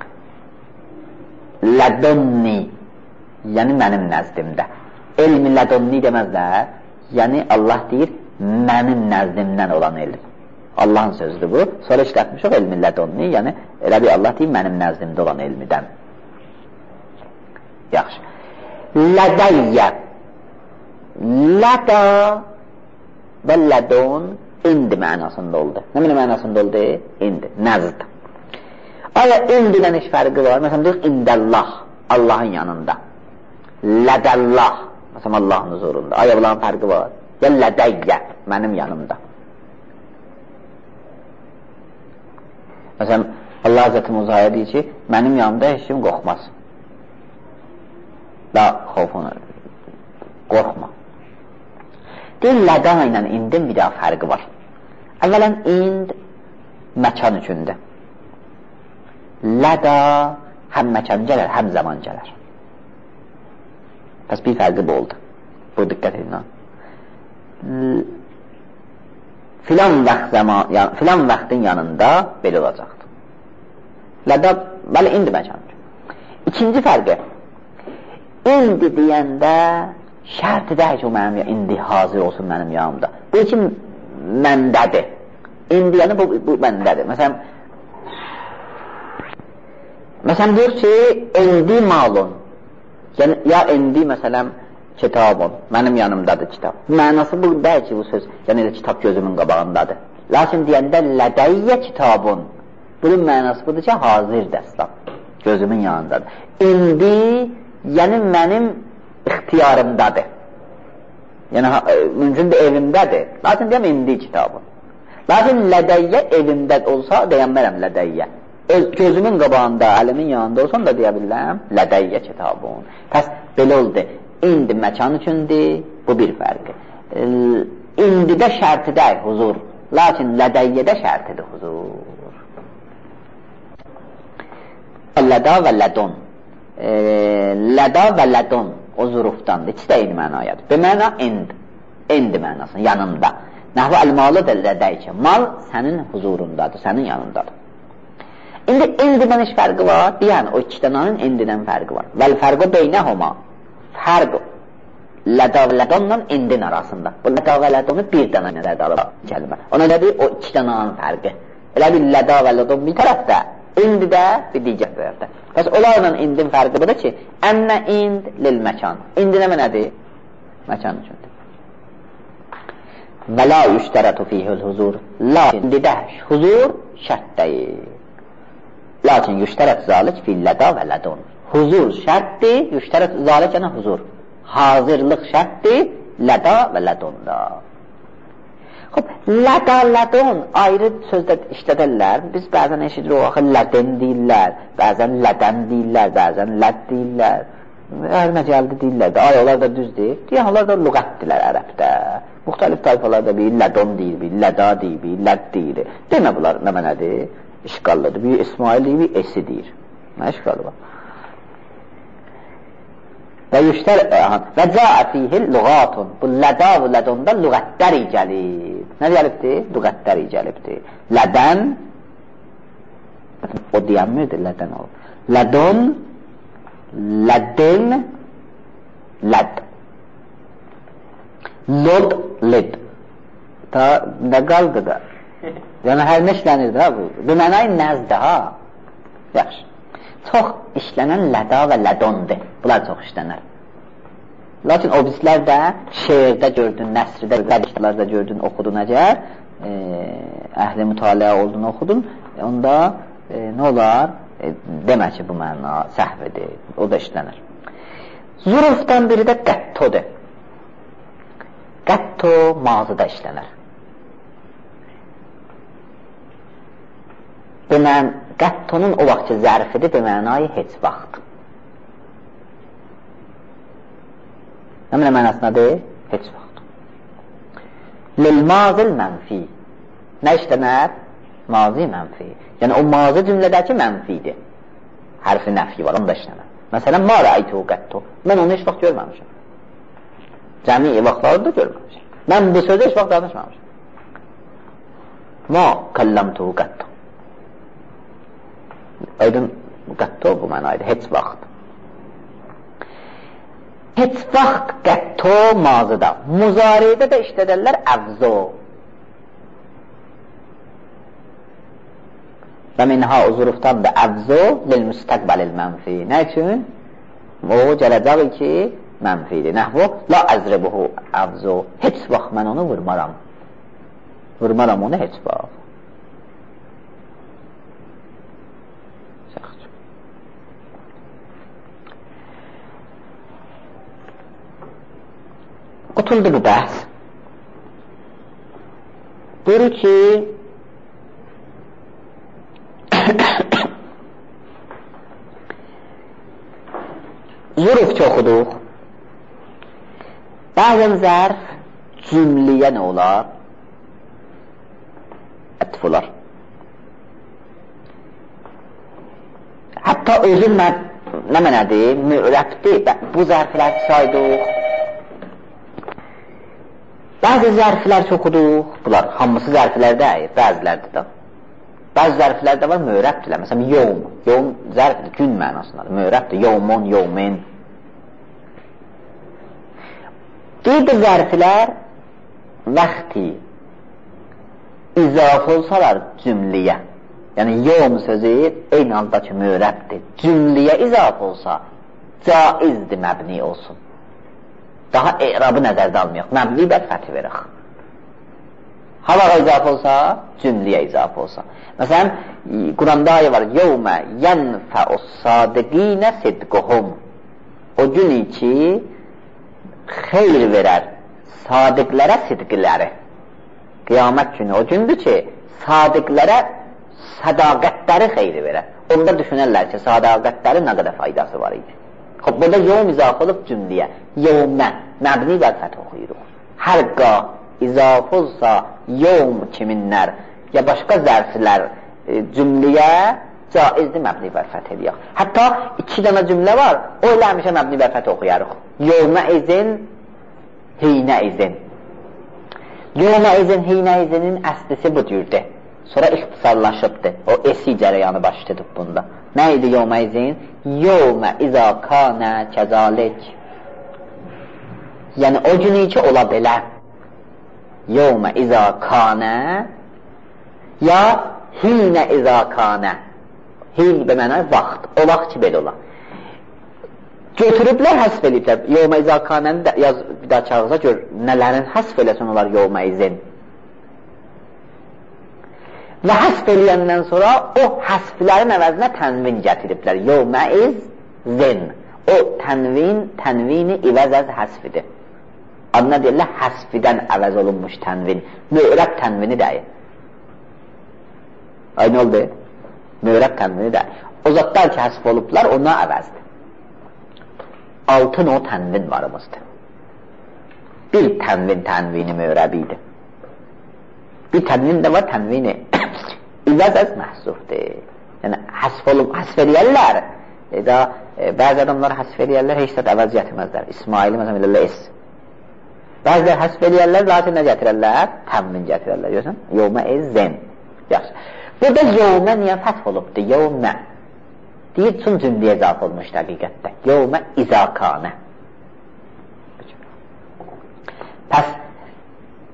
Lədonni, yəni mənim nəzdimdə. Elmi lədonni deməzlər. Yəni Allah deyir, mənim nəzdimdən olan elm. Allahın sözüdür bu. Sonra işlətmişik elmi lədonni, yəni elə bir Allah deyir, mənim nəzdimdə olan elmidən. Yaxşı. Lədəyyə. Ləda və lədon indi mənasında oldu. Nə mənə mənasında oldu? İndi, nəzd. Aya indidən iş fərqi var. Məsələn, deyək, indəllah, Allahın yanında. Lədəllah, məsələn, Allahın huzurunda. Aya bunların fərqi var. Ya lədəyyə, mənim yanımda. Məsələn, Allah Hazreti Muzaya deyir ki, mənim yanımda heç kim qorxmaz. Da xofunu, qorxma. Deyil, ləda ilə indin bir daha fərqi var. Əvvələn, ind məkan üçündür. Ləda həm məkan gələr, həm zaman gələr. Bəs bir fərqi bu oldu. Bu diqqət edin. Filan vaxt zaman, yəni, filan vaxtın yanında belə olacaqdır. Ləda, bəli, indi məkan. İkinci fərqi, indi deyəndə şərti deyək ki, o mənim indi hazır olsun mənim yanımda. Bu iki məndədir. İndi yəni bu, bu məndədir. Məsələn, məsələn deyir ki, indi malun. Yəni, ya indi məsələn kitabun. Mənim yanımdadır kitab. Mənası bu deyək ki, bu söz, yəni elə kitab gözümün qabağındadır. Lakin deyəndə lədəyyə kitabun. Bunun mənası budur ki, hazirdir əslam. Gözümün yanındadır. İndi, yəni mənim ixtiyarımdadır. Yəni, mümkündür evimdədir. Lakin deyəm, indi kitabın. Lakin lədəyyə evimdə olsa, deyəmbərəm lədəyyə. Öz, gözümün qabağında, əlimin yanında olsan da deyə bilirəm, lədəyyə kitabın. Pəs, belə oldu. İndi məkan üçündür, bu bir fərqi. E, indidə şərtidir huzur. Lakin lədəyyədə şərtidir huzur. Ləda və lədon. E, ləda və lədon. O zurufdandır. İkisi də eyni mənayadır. Bir məna ind. İndi mənası, yanında. Nəhvə əl-malı da lədəy ki, mal sənin huzurundadır, sənin yanındadır. İndi indidən iş fərqi var. Yəni, o iki dənanın indidən fərqi var. Vəl fərqi beynəhuma. Fərq ləda və lədonla indin arasında. Bu ləda və lədonu bir dənə nəzərdə alır kəlmə. Ona nədir? O iki dənanın fərqi. Elə bir ləda və lədon bir tərəfdə, indi də bir digər tərəfdə. Bəs onlarla indin fərqi budur ki, ənnə ind lil məkan. İndi nə mənədir? Məkan üçündür. Və la yüştərətu fihül huzur. Lakin indidə huzur şərt deyil. Lakin yüştərət zalik fil ləda və lədon. Huzur şərtdir, yüştərət zalik yəni huzur. Hazırlıq şərtdir, ləda və lədonda. Xob, ləda, lədon ayrı sözdə işlədərlər. Biz bəzən eşidirik, axı lədin deyirlər, bəzən lədəm deyirlər, bəzən ləd deyirlər. Hər məcəldə deyirlər də, ay, onlar da düz deyir. Deyən, onlar da lüğətdirlər ərəbdə. Müxtəlif tayfalarda bir lədon deyir, bir ləda deyir, bir ləd deyir. Demə bunlar nə mənədir? İşqallıdır. Bir İsmail deyir, bir esi deyir. Nə işqalı var? Və yüştər, və cəə fihil lüğatun. Bu ləda və lədonda lüğətləri gəlib. Nə gəlibdir? Lüğətləri gəlibdir. Lədən, o deyənmirdir, lədən olur. Lədon, lədin, ləd. Lod, lid. Ta nə qaldı da? Yəni hər nə işlənir də bu? Bu mənay nəzdə ha? Yaxşı. Çox işlənən ləda və lədondur. Bunlar çox işlənər. Lakin o bizlər də şeirdə gördün, nəsrdə, qədişlərdə gördün, oxudun əgər, e, əhli mütaliə olduğunu oxudun, onda e, nə olar? E, demək ki, bu məna səhv edir, o da işlənir. Zurufdan biri də qəttodur. Qətto mazıda işlənir. Demən, qəttonun o vaxt ki, zərfidir, demənayı heç vaxt. Nəminə mənasındadır? Heç vaxt. Lil-mazil mənfi. Nə işlənər? Mazi mənfi. Yəni o mazi cümlədəki mənfidir. Hərfi nəfi var, onu da işlənər. Məsələn, ma rəaytuhu qətto. Mən onu heç vaxt görməmişəm. Cəmi vaxtları da görməmişəm. Mən bu sözü heç vaxt danışmamışım. Ma kəlləmtuhu qətto. Aydın, qətto bu mənaydı, heç vaxt. Heç vaxt qətto mazıda. Muzaridə də işlədərlər əvzo. Və minha uzurufdan da əvzo lil-müstəqbəlil mənfi. Nə üçün? O gələcək ki, mənfidir. Nəhvu, la əzribuhu əvzo. Heç vaxt mən onu vurmaram. Vurmaram onu heç vaxt. Qutuldu bu bəhs. Buyurur ki, zurufça oxuduq. Bəzən zərf cümləyə nə olar? Ətf olar. Hətta özü nə mənədir? Mü'rəbdir. Bu zərflər saydıq. Bəzi zərflər oxuduq. Bunlar hamısı zərflərdə, bəzilərdir də. Bəzi zərflərdə var mü'rəbdirlər. Məsələn, yevm. Yevm zərfdir, gün mənasındadır. Mü'rəbdir. Yevmun, yevmin. Deyir zərflər vaxti izafə olsalar cümləyə. Yəni, yevm sözü eyni halda ki, mü'rəbdir. Cümləyə izafə olsa, caizdir məbni olsun. Daha i'rabı nəzərdə almayaq. Məbni bəd fəthi verək. Havağa izafə olsa, cümləyə izafə olsa. Məsələn, Quranda ayə var. Yevmə yənfəus sadiqinə sidquhum. O gün ki, xeyr verər sadiqlərə sidqiləri. Qiyamət günü o gündür ki, sadiqlərə sədaqətləri xeyr verər. Onda düşünərlər ki, sədaqətləri nə qədər faydası var idi. Xob, burada yevm izafə olub cümləyə. Yevmə, məbni bəd fəth oxuyuruq. Hər qah izafə olsa yevm kiminlər ya başqa zərflər e, cümləyə caizdir məbni bəd fəth ediyək. Hətta iki dənə cümlə var, o ilə həmişə məbni bəd fəth oxuyarıq. Yevmə izin, heynə izin. Yevmə izin, heynə izinin əslisi bu cürdür. Sonra ixtisarlaşıbdır. O esi cərəyanı baş tutub bunda. Nə idi yevmə izin? Yevmə izə kanə kəzalik. Yəni o günü ki ola belə. Yevmə izə kanə ya hinə izə kanə. Hin be mənə vaxt. O vaxt ki belə ola. Götürüblər, həsf ediblər. Yevmə izə kanəni də yaz bir daha çağırsa gör nələrin həsf eləsin olar yevmə izin. Və həsf eləyəndən sonra o həsflərin əvəzinə tənvin gətiriblər. Yevmə izin. O tənvin, tənvini ivəz əz həsfidir. Adına deyirlər, həsfidən əvəz olunmuş tənvin. Mü'rəb tənvini deyil. Ay, nə oldu? Mü'rəb tənvini deyil. O zatlar ki, həsf olublar, ona əvəzdir. Altın o tənvin varımızdır. Bir tənvin tənvini mü'rəbidir. Bir tənvin də var, tənvini İvəz əz məhzufdir. Yəni, həsf olub, həsf eləyərlər. E, da, e, bəzi adamlar həsf eləyərlər, heç də əvəz gətirməzlər. İsmaili, məsələn, eləyərlər es. Bəzilər həsf eləyərlər, lakin nə gətirərlər? Təmmin gətirərlər, görürsən? Yevmə izin. Yaxşı. Burada yevmə niyə fəth olubdur? Yevmə. Deyir, üçün cümləyə izaf olmuş dəqiqətdə. Yevmə izakanə. Pəs, lə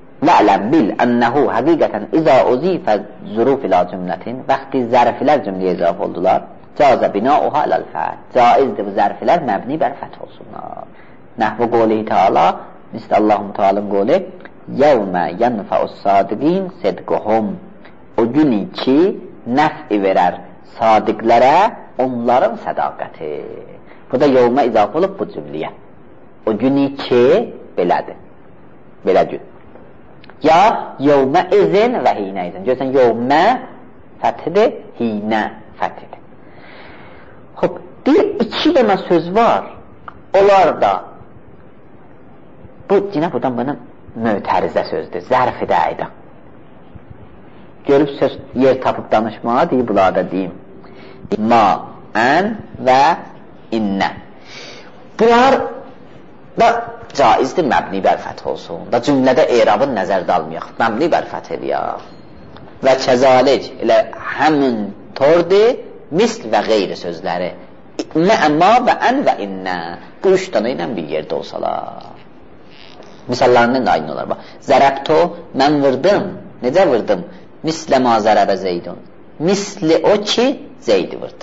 Fə'ləm bil ənəhu həqiqətən izə uzifə züruf ilə cümlətin, vaxtı zərfilər cümləyə izaf oldular, cazə binauha aləl fə'l, caizdir bu zərfilər məbni bər fəth olsunlar. Nəhvü qoli Teala, misli Allahum Teala'nın qoli, yevmə yənfəus sadiqin sedquhum, o gün ki nəf'i verər sadiqlərə onların sədaqəti. Bu da yevmə izaf olub bu cümləyə. O gün ki belədir, belə gün. Ya yevmə izin və hinə izin. Görürsən, yevmə fəthidir, hinə fəthidir. Xob, bir iki dənə söz var, onlar da bu, yine buradan bana mötərizə sözdür, zərf-i dəidə. Görüb söz yer tapıb danışmağa deyib, bunlarda deyim. Ma, ən və innə. Bunlar da caizdir məbni bər fəth olsun. Da cümlədə eyrabın nəzərdə almayaq, məbni bər fəth eləyək. Və kəzalik elə həmin tordir, misl və qeyri sözləri. Mə'ma və ən və innə. Bu üç dənə ilə bir yerdə olsalar. Misallarının da aynı olar. Zərəbto, mən vırdım. Necə vırdım? Mislə ma zərəbə zeydun. Misli o ki, zeydi vırdı.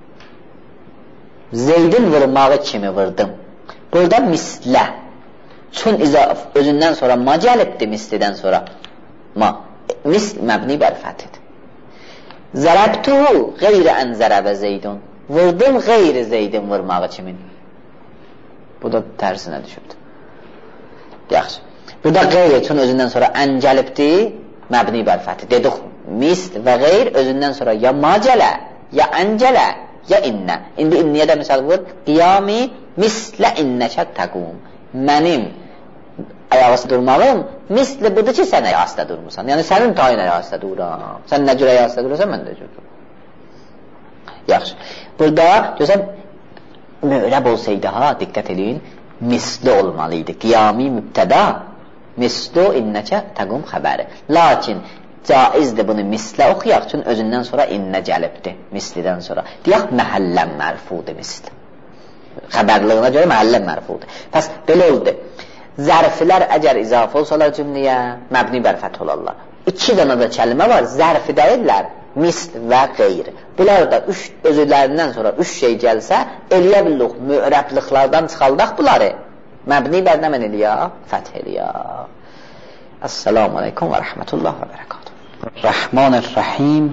Zeydin vırmağı kimi vırdım. Burada mislə. Çün izaf, özündən sonra ma gəlibdi mislidən sonra. Ma. Misl məbni bər fəthidir. Zərəbtuhu qeyri ən zərəbə zeydun. Vırdım qeyri zeydin vırmağı kimin. Bu da tərsinə düşübdür. Yaxşı. Burada qeyr üçün özündən sonra ən gəlibdi, məbni bər fəthi. Dedik, misl və qeyr özündən sonra ya ma gələ, ya ən gələ, ya innə. İndi inniyə də misal vur, qiyami mislə innəkə təqum. Mənim ayaqası durmalım, misli budur ki, sən ayaqasında durmursan. Yəni, sənin tayin ayaqasında duram. Sən nə cür ayaqasında durursan, mən də cür duram. Yaxşı. Burada, görsən, mü'rəb olsaydı, ha, diqqət edin, misli olmalıydı. Qiyami mübtəda, mislu innəkə təqum xəbəri. Lakin, caizdir bunu mislə oxuyaq üçün özündən sonra innə gəlibdir, mislidən sonra. Deyək, məhəllən mərfudur misli. Xəbərlığına görə məhəllən mərfudur. Pəs, belə oldu. Zərflər əgər izafə olsalar cümləyə, məbni bər fəth olarlar. İki dənə də kəlmə var, zərfi deyirlər, misl və qeyri. Bunlar da üç özürlərindən sonra üç şey gəlsə, eləyə bildik, mü'rəbliklərdən çıxaldaq bunları. Məbni bər nə mən eləyək? Fəth eləyək. Esselamu aleykum və rəhmətullah və bərəkatuhu. Rəhmanir-Rəhim.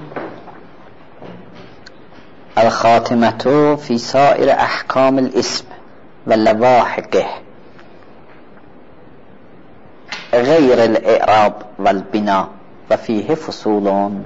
El-Xatimətu fi sair əhkamil ism və ləvahiqih. غير الإعراب والبناء وفيه فصول.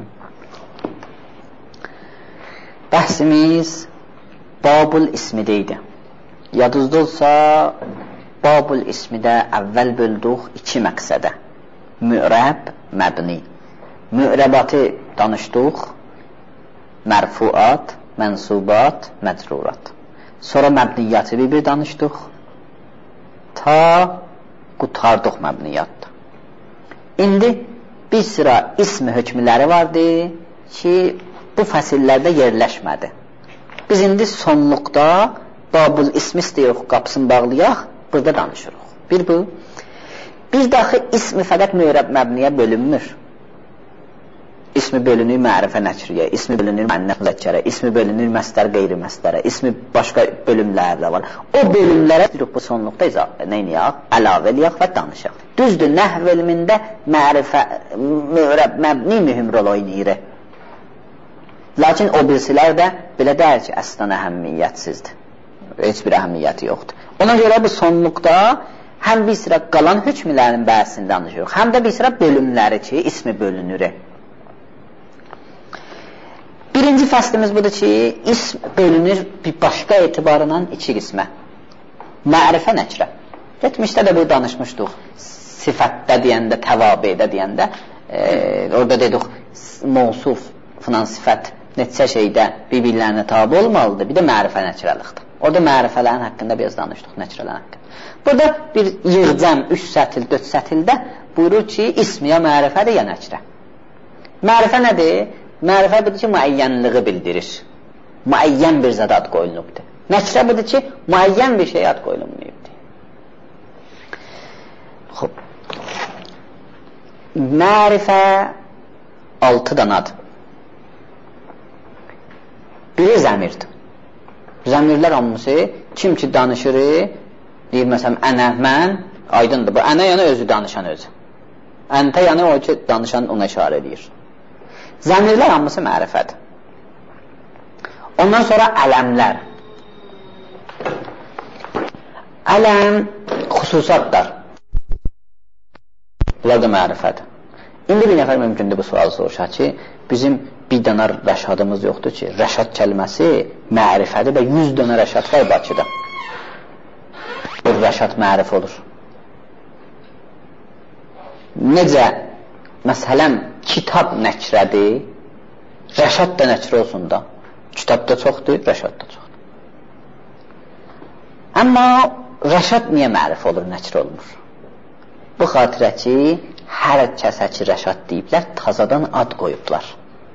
Bəhsimiz Babul ismideydi. Yadınızdırsa, Babul ismidə əvvəl böldük iki məqsədə. Mü'rəb, məbni. Mü'rəbatı danışdıq, mərfuat, mənsubat, məcrurat. Sonra məbniyyatı bir-bir danışdıq, ta qutardıq məbniyyatda. İndi bir sıra ismi hökmləri vardı ki, bu fəsillərdə yerləşmədi. Biz indi sonluqda Babul ismi istəyirik, qapısını bağlayaq, burada danışırıq. Bir bu. Bir daxı ismi fəqət mü'rəb məbniyə bölünmür. İsmi bölünür mərifə nəcriyə, ismi bölünür mənnəf müzəkkərə, ismi bölünür məstər qeyri məstərə, ismi başqa bölümlər də var. O bölümlərə bu sonluqda neyniyək? Əlavə eləyək və danışaq. Düzdür, nəhv elmində mərifə, mü'rəb məbni mühüm rol oynayır. Lakin o birisilər də belə deyir ki, əslən əhəmmiyyətsizdir. Heç bir əhəmmiyyəti yoxdur. Ona görə bu sonluqda həm bir sıra qalan hökmlərin bəhsini danışırıq, həm də bir sıra bölümləri ki, ismi bölünür. Birinci fəslimiz budur ki, ism bölünür bir başqa etibarından iki qismə. Mərifə nəkrə. Getmişdə də bu danışmışdıq. Sifətdə deyəndə, təvabedə deyəndə, e, orada dedik, mövsuf, filan sifət, neçə şeydə bir-birlərinə tabi olmalıdır. Bir də mərifə nəkrəlikdir. Orada mərifələrin haqqında biraz danışdıq, nəkrələrin haqqında. Burada bir yığcam, üç sətil, dörd sətildə buyurur ki, ism ya mərifədir, ya nəkrə. Mərifə nədir? Mərifə budur ki, müəyyənliği bildirir. Müəyyən bir zada ad qoyulubdur. Nəkrə budur ki, müəyyən bir şey ad qoyulubdur. Xob. Mərifə altı danadır. Biri zəmirdir. Zəmirlər hamısı kim ki danışır, deyir məsələn, ənə, mən, aydındır. Bu ənə yəni özü danışan özü. Əntə yəni o ki danışan ona işarə edir. Zəmirlər hamısı mərifədir. Ondan sonra ələmlər. Ələm xüsusatlar. Bunlar da mərifədir. İndi bir nəfər mümkündür bu sualı soruşaq ki, bizim bir dənə rəşadımız yoxdur ki, rəşad kəlməsi mərifədir və yüz dənə rəşad var Bakıda. Bu rəşad mərif olur. Necə, məsələn, kitab nəkrədir, rəşad da nəkrə olsun da. Kitab da çoxdur, rəşad da çoxdur. Amma rəşad niyə mərif olur, nəkrə olmur? Bu xatirə ki, hər kəsə ki rəşad deyiblər, tazadan ad qoyublar.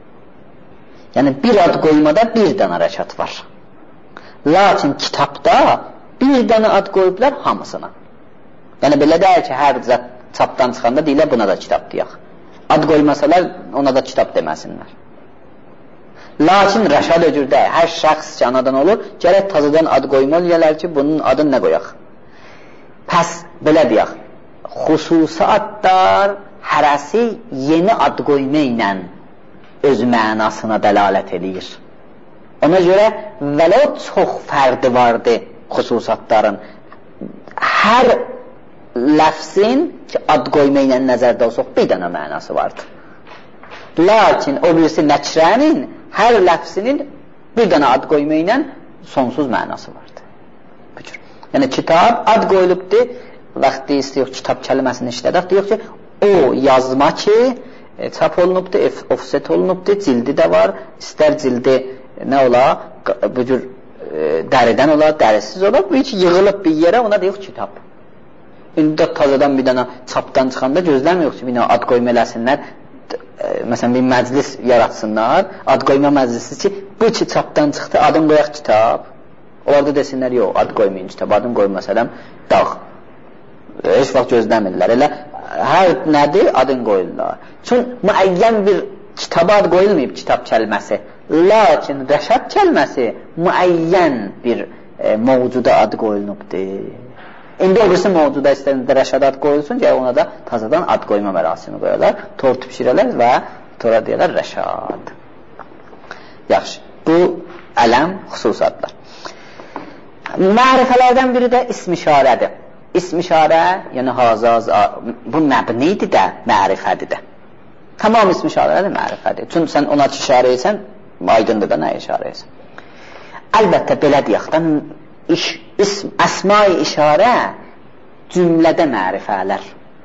Yəni, bir ad qoymada bir dənə rəşad var. Lakin kitabda bir dənə ad qoyublar hamısına. Yəni, belə deyək ki, hər zət çapdan çıxanda deyilər, buna da kitab deyək. Ad qoymasalar, ona da kitab deməsinlər. Lakin rəşad öcürdə, hər şəxs ki, anadan olur, gərək tazadan ad qoymalıyələr ki, bunun adını nə qoyaq? Pəs, belə deyək, xüsusi adlar hərəsi yeni ad qoyma ilə öz mənasına dəlalət edir. Ona görə vələ çox fərdi vardı xüsusatların. Hər ləfzin ki, ad qoyma ilə nəzərdə olsaq, bir dənə mənası vardır. Lakin o birisi nəkrənin hər ləfzinin bir dənə ad qoyma ilə sonsuz mənası vardır. Yəni, kitab ad qoyulubdur, vaxtı istəyək kitab kəlməsini işlədək, deyək ki, o yazma ki, çap olunubdur, offset olunubdur, cildi də var, istər cildi nə ola, bu cür dəridən ola, dərisiz ola, bu hiç yığılıb bir yerə, ona deyək kitab. İndi də tazadan bir dənə çapdan çıxanda gözləmiyor ki, bir dənə ad qoyma eləsinlər, məsələn, bir məclis yaratsınlar, ad qoyma məclisi ki, bu ki çapdan çıxdı, adın qoyaq kitab. Orada desinlər, yox, ad qoymayın kitab, adın qoymasələm, dağ. Heç vaxt gözləmirlər. Elə hər nədir, adın qoyurlar. Çünki müəyyən bir kitaba ad qoyulmayıb kitab kəlməsi. Lakin rəşad kəlməsi müəyyən bir e, mövcuda ad qoyulubdur. İndi o birisi mövcuda istəyəndə rəşad ad qoyulsun ki, ona da tazadan ad qoyma mərasimi qoyarlar. Tor tüpşirələr və tora deyərlər rəşad. Yaxşı, bu ələm xüsusatlar. Mərifələrdən biri də ism-işarədir. İsm-işarə, yəni hazaz, bu məbnidir də, mərifədir də. Tamam ism-işarələr də mərifədir. Çünki sən ona işarə etsən, aydındır da nə işarə etsən. Əlbəttə, belə deyək də, əsma-i işarə cümlədə mərifələr.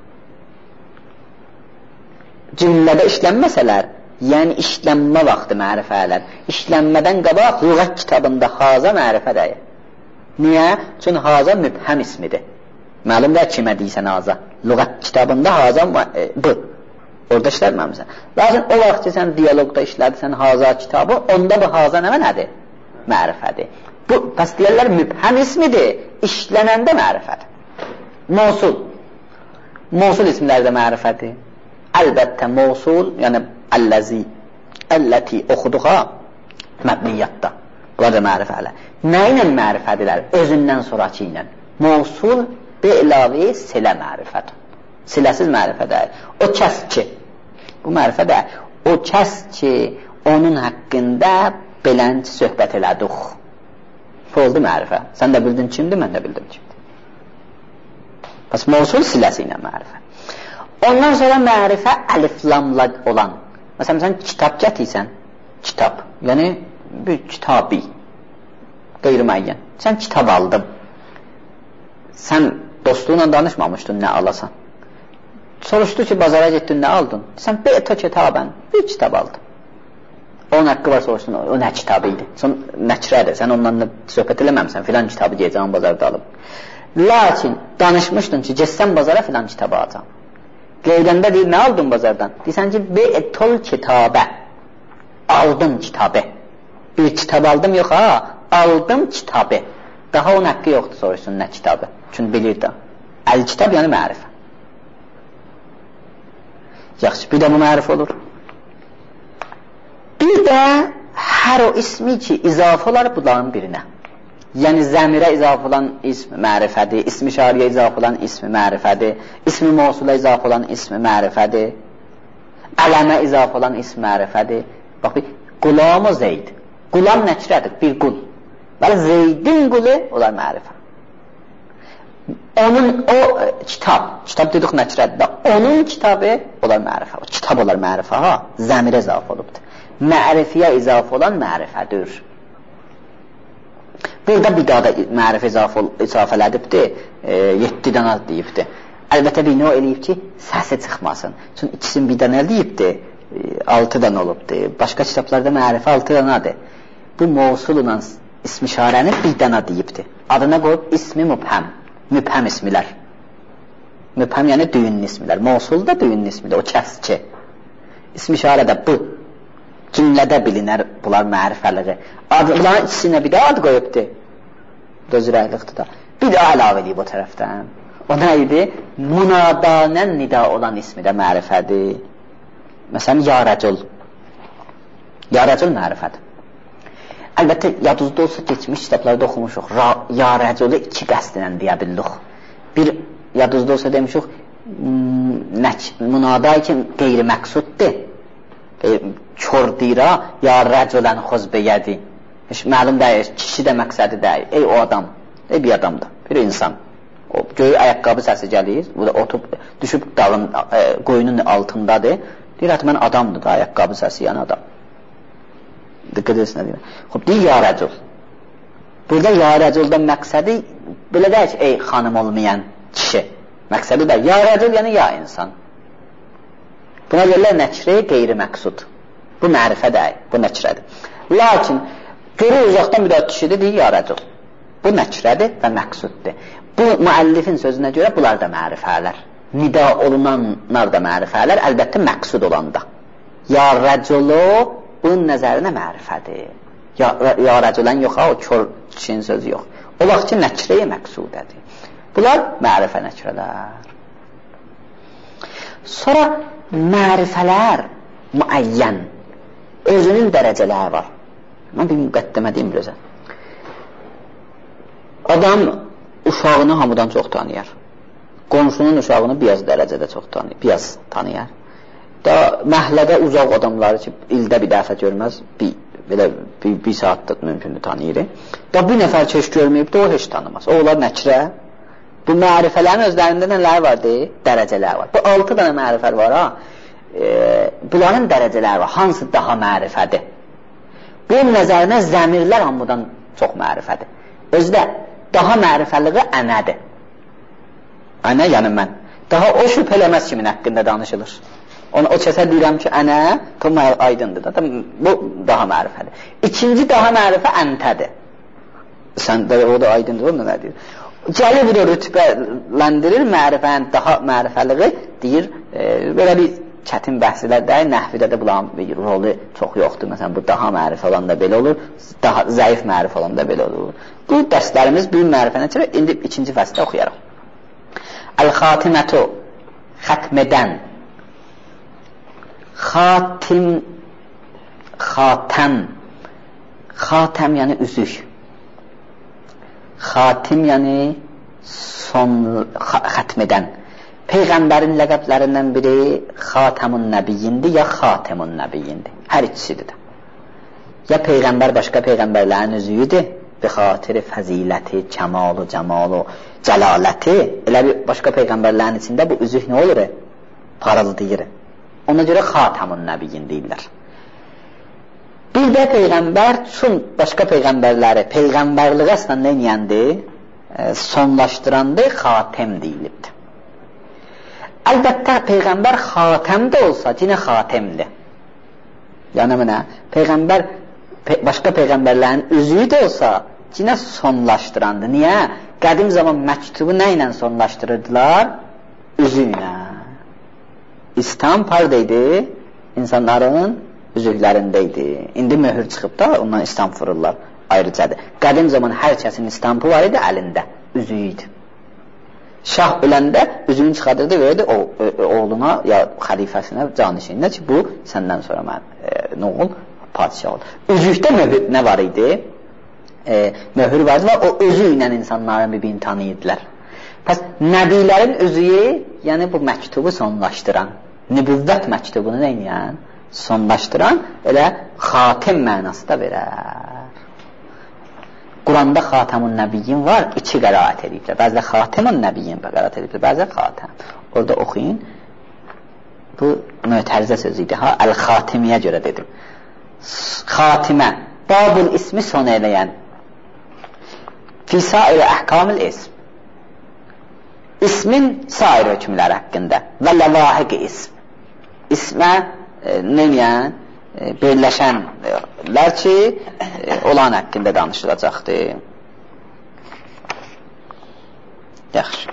Cümlədə işlənməsələr, yəni işlənmə vaxtı mərifələr. İşlənmədən qabaq, lüğət kitabında haza mərifə deyir. Niyə? Çünki haza mübhəm ismidir. Məlum da kimə deysən haza? Lüğət kitabında haza e, bu. Orada işlənməmsən. Lakin o vaxt ki, sən diyalogda işlədirsən haza kitabı, onda bu haza nə nədir? Mərifədir. Bu, pəs deyərlər, mübhəm ismidir, işlənəndə mərifədir. Mosul. Mosul isimləri də mərifədir. Əlbəttə, mosul, yəni əlləzi, əlləti oxuduqa məbniyyatda. Bunlar da mərifələr. Nə ilə mərifədirlər? Özündən sonraki ilə. Mosul bir əlavə silə mərifət. Siləsiz mərifə deyil. O kəs ki, bu mərifə deyil. O kəs ki, onun haqqında belənç söhbət elədik. Bu oldu mərifə. Sən də bildin kimdir, mən də bildim kimdir. Pəs mosul siləsi ilə mərifə. Ondan sonra mərifə əliflamla olan. Məsələn, sən kitab gətirsən, kitab, yəni bir kitabi, qeyri-müəyyən. Sən kitab aldın. Sən dostluğunla danışmamışdın, nə alasan. Soruşdu ki, bazara getdin, nə aldın? Sən beta kitabən, bir kitab aldın. Onun haqqı var soruşdun, o nə kitabı idi? Son nəkrədir, sən onunla söhbət eləməmsən, filan kitabı gecən bazarda alıb. Lakin danışmışdın ki, getsən bazara filan kitabı alacam. Qeydəndə deyir, nə aldın bazardan? Deyirsən ki, be'tol kitabə, aldım kitabı. Bir kitab aldım, yox ha, aldım kitabı. Daha onun haqqı yoxdur soruşsun, nə kitabı? Çünki bilir də. Əl-kitab yəni mərifə. Yaxşı, bir də bu mərif olur. Bir də hər o ismi ki, izafə olar bunların birinə. Yəni, zəmirə izafə olan ism mərifədir, ismi şariyə izafə olan ism mərifədir, ismi mavsula izafə olan ism mərifədir, ələmə izafə olan ism mərifədir. Bax, bir qulam o Zeyd. Qulam nəçrədir, bir qul. Bəli, Zeydin qulu olar mərifə. Onun, o kitab, kitab dedik nəçrədir, onun kitabı olar mərifə. O kitab olar mərifə, ha, zəmirə izafə olubdur. Mərifəyə izafə olan mərifədir. Burada bir daha da mərifə izafələdibdir, e, yeddi dana deyibdir. Əlbəttə bir nə eləyib ki, səsi çıxmasın. Çünki ikisini bir dana eləyibdir, e, altı dana olubdur. Başqa kitablarda mərifə altı danadır. Bu mavsulla ismi şarəni bir dana deyibdir. Adına qoyub ismi mübhəm, mübhəm ismilər. Mübhəm yəni düyünlü ismilər. Mavsul da düyünlü ismilər, o kəsçi. İsmi şarə də bu. Cümlədə bilinər bunlar mərifələri. Bunların ikisinə bir də ad qoyubdur. Dözürəklikdir da. Bir də əlavə edib o tərəfdən. O nə idi? Munadanən nida olan ismi də mərifədir. Məsələn, ya rəcul. Ya rəcul mərifədir. Əlbəttə, yadınızda olsa geçmiş kitablarda oxumuşuq. Ya rəculu iki qəsdlə deyə bildik. Bir, yadınızda olsa demişik, munada ki, qeyri-məqsuddur. Kör deyirə, ya rəculən xuzbeyədi. Məlum deyir, kişi də məqsədi deyir. Ey o adam, ey bir adamdır, bir insan. O göy ayaqqabı səsi gəlir, bu da otub, düşüb dağın, e, qoyunun altındadır. Deyir, hətta mən adamdır da, ayaqqabı səsi yəni adam. Diqqət etsin nə deyir. Xob, deyir, ya rəcul. Burada ya rəculdan məqsədi, belə deyir ki, ey xanım olmayan kişi. Məqsədi də, ya rəcul yəni ya insan. Buna görürlər nəkri qeyri-məqsud. Bu mərifə deyil, bu nəkrədir. Lakin, görür uzaqdan bir daha kişidir, deyir, ya rəcul. Bu nəkrədir və məqsuddur. Bu, müəllifin sözünə görə bunlar da mərifələr. Nida olunanlar da mərifələr, əlbəttə məqsud olanda. Ya rəculu, bunun nəzərinə mərifədir. Ya, ya rəculən yox, ha, o kör kişinin sözü yox. O vaxt ki, nəkriyə məqsudədir. Bunlar mərifə nəkrələr. Sonra, mərifələr müəyyən, özünün dərəcələri var. Mən bir müqəddimə deyim bir özə. Adam uşağını hamıdan çox tanıyar. Qonşunun uşağını biraz dərəcədə çox tanıyar. Biraz tanıyar. Da məhəllədə uzaq adamları ki, ildə bir dəfə görməz, bir, belə, bir, bir saatda mümkündür tanıyır. Da bir nəfər ki, heç görməyib də o heç tanımaz. O olar nəkrə. Bu mərifələrin özlərində nələr vardır? Dərəcələr var. Bu altı dənə mərifələr var, ha? E, bunların dərəcələri var. Hansı daha mərifədir? Bunun nəzərinə zəmirlər hamıdan çox mərifədir. Özdə daha mərifəliği ənədir. Ənə, yəni mən. Daha o şübhələməz kimin haqqında danışılır. Ona, o kəsə deyirəm ki, ənə, tam aydındır da, bu daha mərifədir. İkinci daha mərifə əntədir. Sən də o da aydındır, o nə deyir? Gəlir bu da rütbələndirir, mərifənin daha mərifəliği deyir, e, belə bir çətin bəhsilər deyir, nəhvidə də bulan bir rolu çox yoxdur. Məsələn, bu daha mərifə olanda belə olur, daha zəif mərifə olanda belə olur. Bu dərslərimiz bir mərifənə görə, indi ikinci fəsdə oxuyarıq. Əl-xatimətu, xətmədən. Xatim, xatəm, xatəm yəni üzük. Xatim yəni son, xətmədən. Peyğəmbərin ləqəblərindən biri Xatəmun Nəbiyyindir, ya Xatəmun Nəbiyyindir. Hər ikisidir də. Ya Peyğəmbər başqa Peyğəmbərlərin üzüyüdür, bi xatiri fəziləti, kəmalı, cəmalı, cəlaləti. Elə bir başqa Peyğəmbərlərin içində bu üzük nə olur? Parıldayır. Ona görə Xatəmun Nəbiyyin deyirlər. Bir də Peyğəmbər üçün başqa Peyğəmbərləri Peyğəmbərliğə əslən nə eləyəndir? E, sonlaşdırandır, xatəm deyilibdir. Əlbəttə, Peyğəmbər xatəm də olsa, yenə xatəmdir. Yəni, mənə, Peyğəmbər, pe başqa Peyğəmbərlərin üzüyü də olsa, yenə sonlaşdırandır. Niyə? Qədim zaman məktubu nə ilə sonlaşdırırdılar? Üzü ilə. İslam pardaydı, insanların üzüklərindəydi. İndi möhür çıxıb da, ondan istamp vururlar, ayrıcadır. Qədim zaman hər kəsin istampı var idi əlində, üzüyü idi. Şah öləndə üzünü çıxardırdı, verdi o, o, oğluna ya xəlifəsinə, canişininə ki, bu səndən sonra mən e, nə oğul? Padişah oldu. Üzükdə möhür nə var idi? E, möhür vardı və o özü ilə insanların bir-birini tanıyırdılar. Pəs nəbilərin özüyü, yəni bu məktubu sonlaşdıran, nübüvvət məktubunu neyən? Sonlaşdıran, elə xatim mənası da verər. Quranda Xatamun Nəbiyyin var, iki qəraət ediblər. Bəzə Xatamun Nəbiyyin qəraət ediblər, bəzə Xatam. Orada oxuyun. Bu mötərizə sözüydü. Ha, Əl-Xatimiyyə görə dedim. Xatimə, babul ismi son eləyən. Fi sairə əhkamil ism. İsmin sair hökmləri haqqında. Və ləvahiq ism. İsmə e, neyən? Birləşənlər ki, olan haqqında danışılacaqdır. Yaxşı.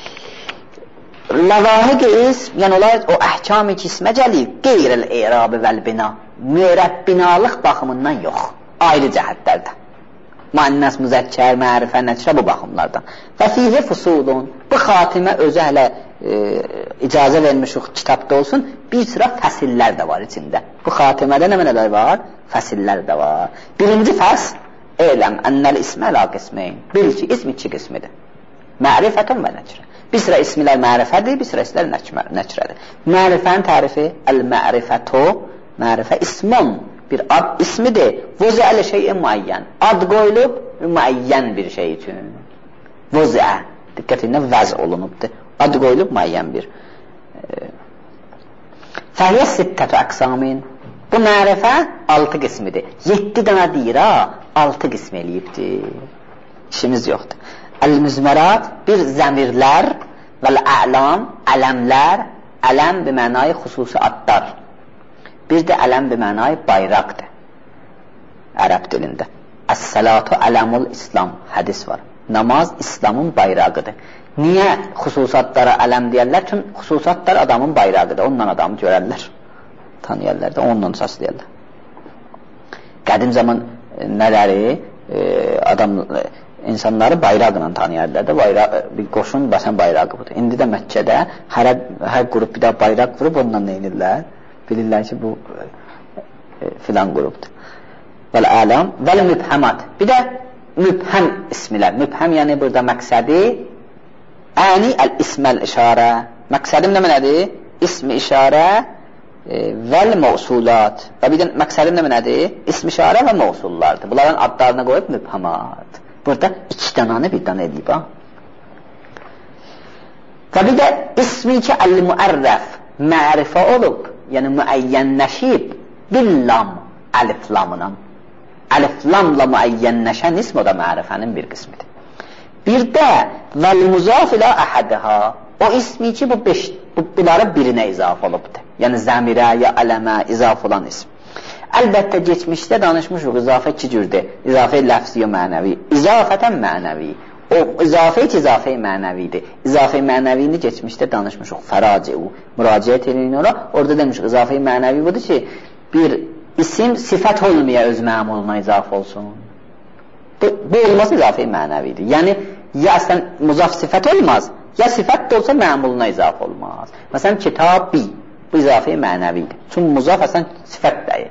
Ləvahiq ism, yəni onlar o əhkam-ı kismə gəlir, qeyrəl-eyrabı vəl-bina, mürəb binalıq baxımından yox, ayrı cəhətlərdə. Müənnəs, müzəkkər, mərifə, nəçrə bu baxımlardan. Və fiyhi fusulun, bu xatimə özü hələ e, icazə vermişik kitabda olsun, bir sıra fəsillər də var içində. Bu xatimədə nə mənələr var? Fəsillər də var. Birinci fəs, eləm, ənəl ismə lə qisməyin. Bil ki, ism iki qismidir. Mərifətun və nəçrə. Bir sıra ismilər mərifədir, bir sıra ismilər nəçrədir. Mərifənin tərifi, əl-mərifətu, mərifə ismun. Bir ad ismidir. Vuzəli şeyin müəyyən. Ad qoyulub müəyyən bir şey üçün. Vuzə. Diqqət edin, vəz olunubdur. Ad qoyulub müəyyən bir. Fəhiyyə sittətü əqsamin. Bu mərifə altı qismidir. Yeddi dənə deyir, ha, altı qism eləyibdir. İşimiz yoxdur. Əl-müzmərat, bir zəmirlər vəl-əlam, ələmlər, ələm bir mənayı xüsusi adlar. Bir də ələm bir mənayı bayraqdır. Ərəb dilində. Əs-salatu ələmul İslam. Hədis var. Namaz İslamın bayrağıdır. Niyə xüsusatlara ələm deyərlər? Çünki xüsusatlar adamın bayrağıdır. Ondan adamı görərlər. Tanıyarlar da, ondan səsləyərlər. Qədim zaman nələri? E, adam, insanları bayraqla tanıyarlar da. Bayraq, bir qoşun bəsən bayrağı budur. İndi də Məkkədə hər, hər qrup bir də bayraq qrup ondan neyinirlər? Bilirlər ki, bu e, filan qrupdur. Vəl-əlam, vəl-mübhəmat. Bir də mübhəm ismilər. Mübhəm yəni burada məqsədi əni əl-isməl-işarə. Məqsədim nə mənədir? İsm-işarə e, vəl-mavsulat. Və bir də məqsədim nə mənədir? İsm-işarə və mavsullardır. Bunların adlarına qoyub mübhəmat. Burada iki dənanı bir dənə edib. Və bir də ismi ki, əl-müərrəf mərifə olub, yəni müəyyənləşib billam, əlif-lamla. Əlif-lamla müəyyənləşən ism o da mərifənin bir qismidir. Bir də vəl-muzaf ilə əhədəha, o ismi ki, bu beş, bu, bunların birinə izaf olubdur. Yəni zəmirə ya ələmə izaf olan ism. Əlbəttə geçmişdə danışmışıq, izafə iki cürdür. İzafə ləfzi və mənəvi. İzafətən mənəvi. O izafə ki, izafə mənəvidir. İzafə mənəvini geçmişdə danışmışıq. Fəraciu, müraciət edin ora. Orada demişik, izafə mənəvi budur ki, bir isim sifət olmaya öz məmuluna izaf olsun. Bu, bu olmaz izafə mənəvidir. Yəni, ya əslən muzaf sifət olmaz, ya sifət də olsa məmuluna izaf olmaz. Məsələn, kitabi, bu izafə mənəvidir. Çünki muzaf əslən sifət deyil.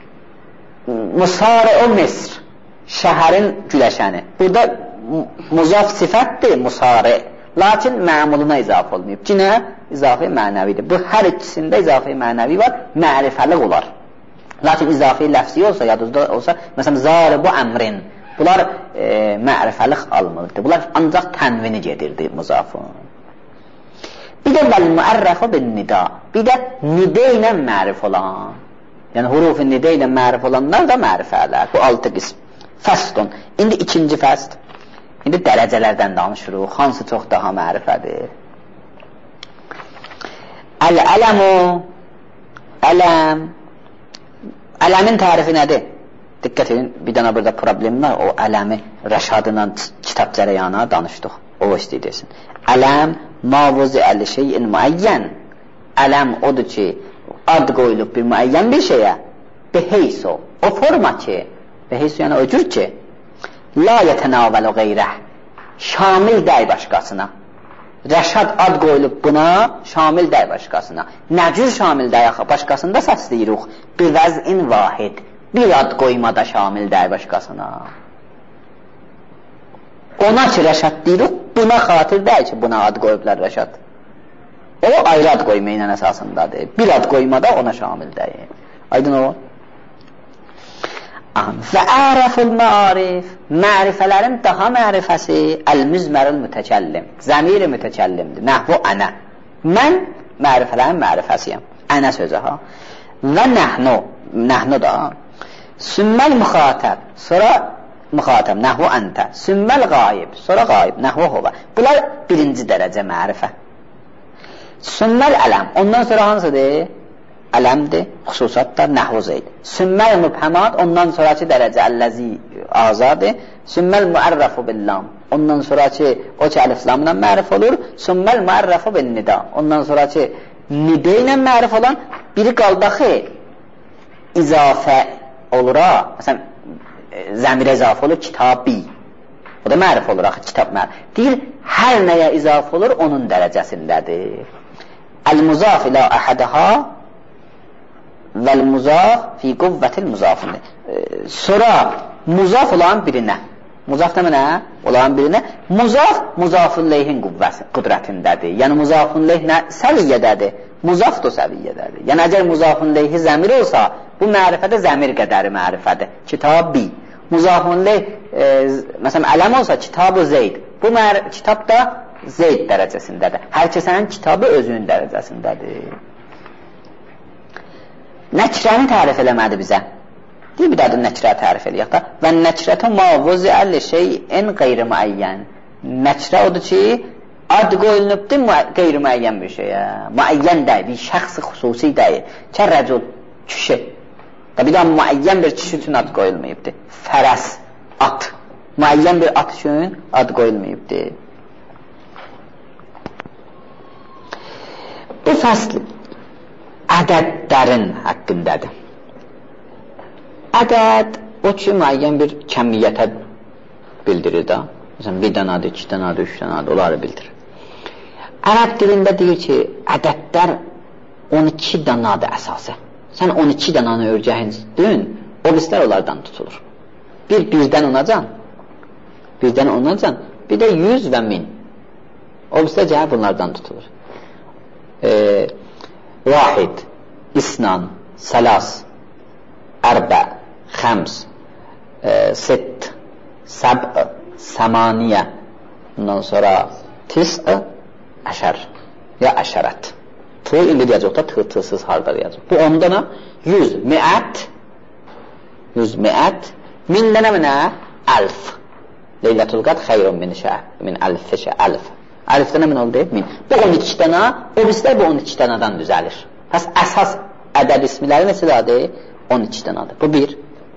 Musare o Misr, şəhərin güləşəni. Burada muzaf sifətdir, musare. Lakin məmuluna izaf olmayıb. Cinə izafə mənəvidir. Bu hər ikisində izafə mənəvi var, mərifəli olar. Lakin izafə ləfsi olsa, yadınızda olsa, məsələn, zaribu əmrin. Bunlar e, mərifəlik almırdı. Bunlar ancaq tənvini gedirdi muzafın. Bir də vəl-müərrəfə bin-nida. Bir də nidə ilə mərif olan. Yəni, huruf-i nidə ilə mərif olanlar da mərifələr. Bu altı qism. Fəstun. İndi ikinci fəst. İndi dərəcələrdən danışırıq. Hansı çox daha mərifədir? Əl-ələmu. Ələm. Ələmin tərifi nədir? Diqqət edin, bir dənə burada problem var. O ələmi rəşadından kitab cərəyana danışdıq. O istəyirsin. Ələm, mavuzi əli şeyin müəyyən. Ələm odur ki, ad qoyulub bir müəyyən bir şeyə. Beheyso, o forma ki, beheyso yəni o cür ki, la yetənavəl o qeyrəh, şamil dəy başqasına. Rəşad ad qoyulub buna, şamil dəy başqasına. Nə cür şamil dəy axı? Başqasında səsləyirik. Bir vəz'in vahid. Bir ad qoymada şamil dəy başqasına. Ona ki, Rəşad deyirik, buna xatir dəy ki, buna ad qoyublar Rəşad. O ayrı ad qoyma ilə əsasındadır. Bir ad qoymada ona şamil dəy. Aydın o? Və ərəful mərif, mərifələrin daha mərifəsi əl-müzmərül mütəkəllim, zəmir-i mütəkəllimdir, nəhvu ənə. Mən mərifələrin mərifəsiyəm, ənə sözü ha. Və nəhnu, nəhnu da, sümməl müxatəb, sonra müxatəb, nəhvu əntə, sümməl qayib, sonra qayib, nəhvu hova. Bunlar birinci dərəcə mərifə. Sümməl ələm, ondan sonra hansıdır? Ələmdir, xüsusatlar, nəhvu zeyd. Sümməl mübhəmat, ondan sonraki dərəcə əlləzi azadır. Sümməl müərrəfu billam, ondan sonraki o ki əliflamla mərif olur. Sümməl müərrəfu bil nida, ondan sonraki nidə ilə mərif olan. Biri qaldaxı izafə olur ha, məsələn, zəmirə izafə olur, kitabi. O da mərif olur axı, kitab mərif. Deyir, hər nəyə izafə olur, onun dərəcəsindədir. Əl-muzaf ilə əhədəha vəl-muzaf fi quvvətil muzafındır. Sonra muzaf olan birinə, muzaf demənə olan birinə, muzaf muzafun-leyhin qüvvəsi, qüdrətindədir. Yəni muzafun-leyh nə? Səviyyədədir. Muzaf da səviyyədədir. Yəni əgər muzafun-leyhi zəmir olsa, bu mərifədə zəmir qədəri mərifədir. Kitab-i. Muzafun-leyh, e, məsələn, ələm olsa, kitab-ı zeyd. Bu kitab da zeyd dərəcəsindədir. Hər kəsənin kitabı özünün dərəcəsindədir. Nəkrəni tərif eləmədi bizə. Deyil, bir də nəkrə tərif eləyək da. Və nəkrətə mavuzə əlli şeyin qeyri müəyyən. Nəkrə odur ki, ad qoyulubdur qeyri müəyyən bir şeyə. Müəyyən deyil, bir şəxsi xüsusi deyil. Kə rəcul, kişi. Bir də müəyyən bir kişi üçün ad qoyulmayıbdır. Fərəs, at. Müəyyən bir at üçün ad qoyulmayıbdır. Bu fəsl ədədlərin haqqındadır. Ədəd o ki, müəyyən bir kəmiyyətə bildirir da. Məsələn, bir danadır, iki danadır, üç danadır, onları bildirir. Ərəb dilində deyir ki, ədədlər on iki danadır əsası. Sən on iki dananı örgəhincdün, o bizlər onlardan tutulur. Bir, birdən onacan, birdən onacan, bir də yüz və min. O bizlər cəhər bunlardan tutulur. Eee, vahid, isnan, səlas, ərbə, xəms, e, sitt, səb, səmaniyə, ondan sonra tis'ı, əşər, ya əşərət. Tı indi deyəcək da, tı, tısız harda deyəcək. Bu ondana yüz, miət, yüz miət, min dənə minə, əlf. Leylətül qad xeyrun min şə, min əlfi şə, əlf. Əlifdə nə min oldu? Min. Bu on iki dənə, o bizlər bu on iki dənədən düzəlir. Həs əsas ədəd ismiləri neçədir? on iki dənədir. Bu bir.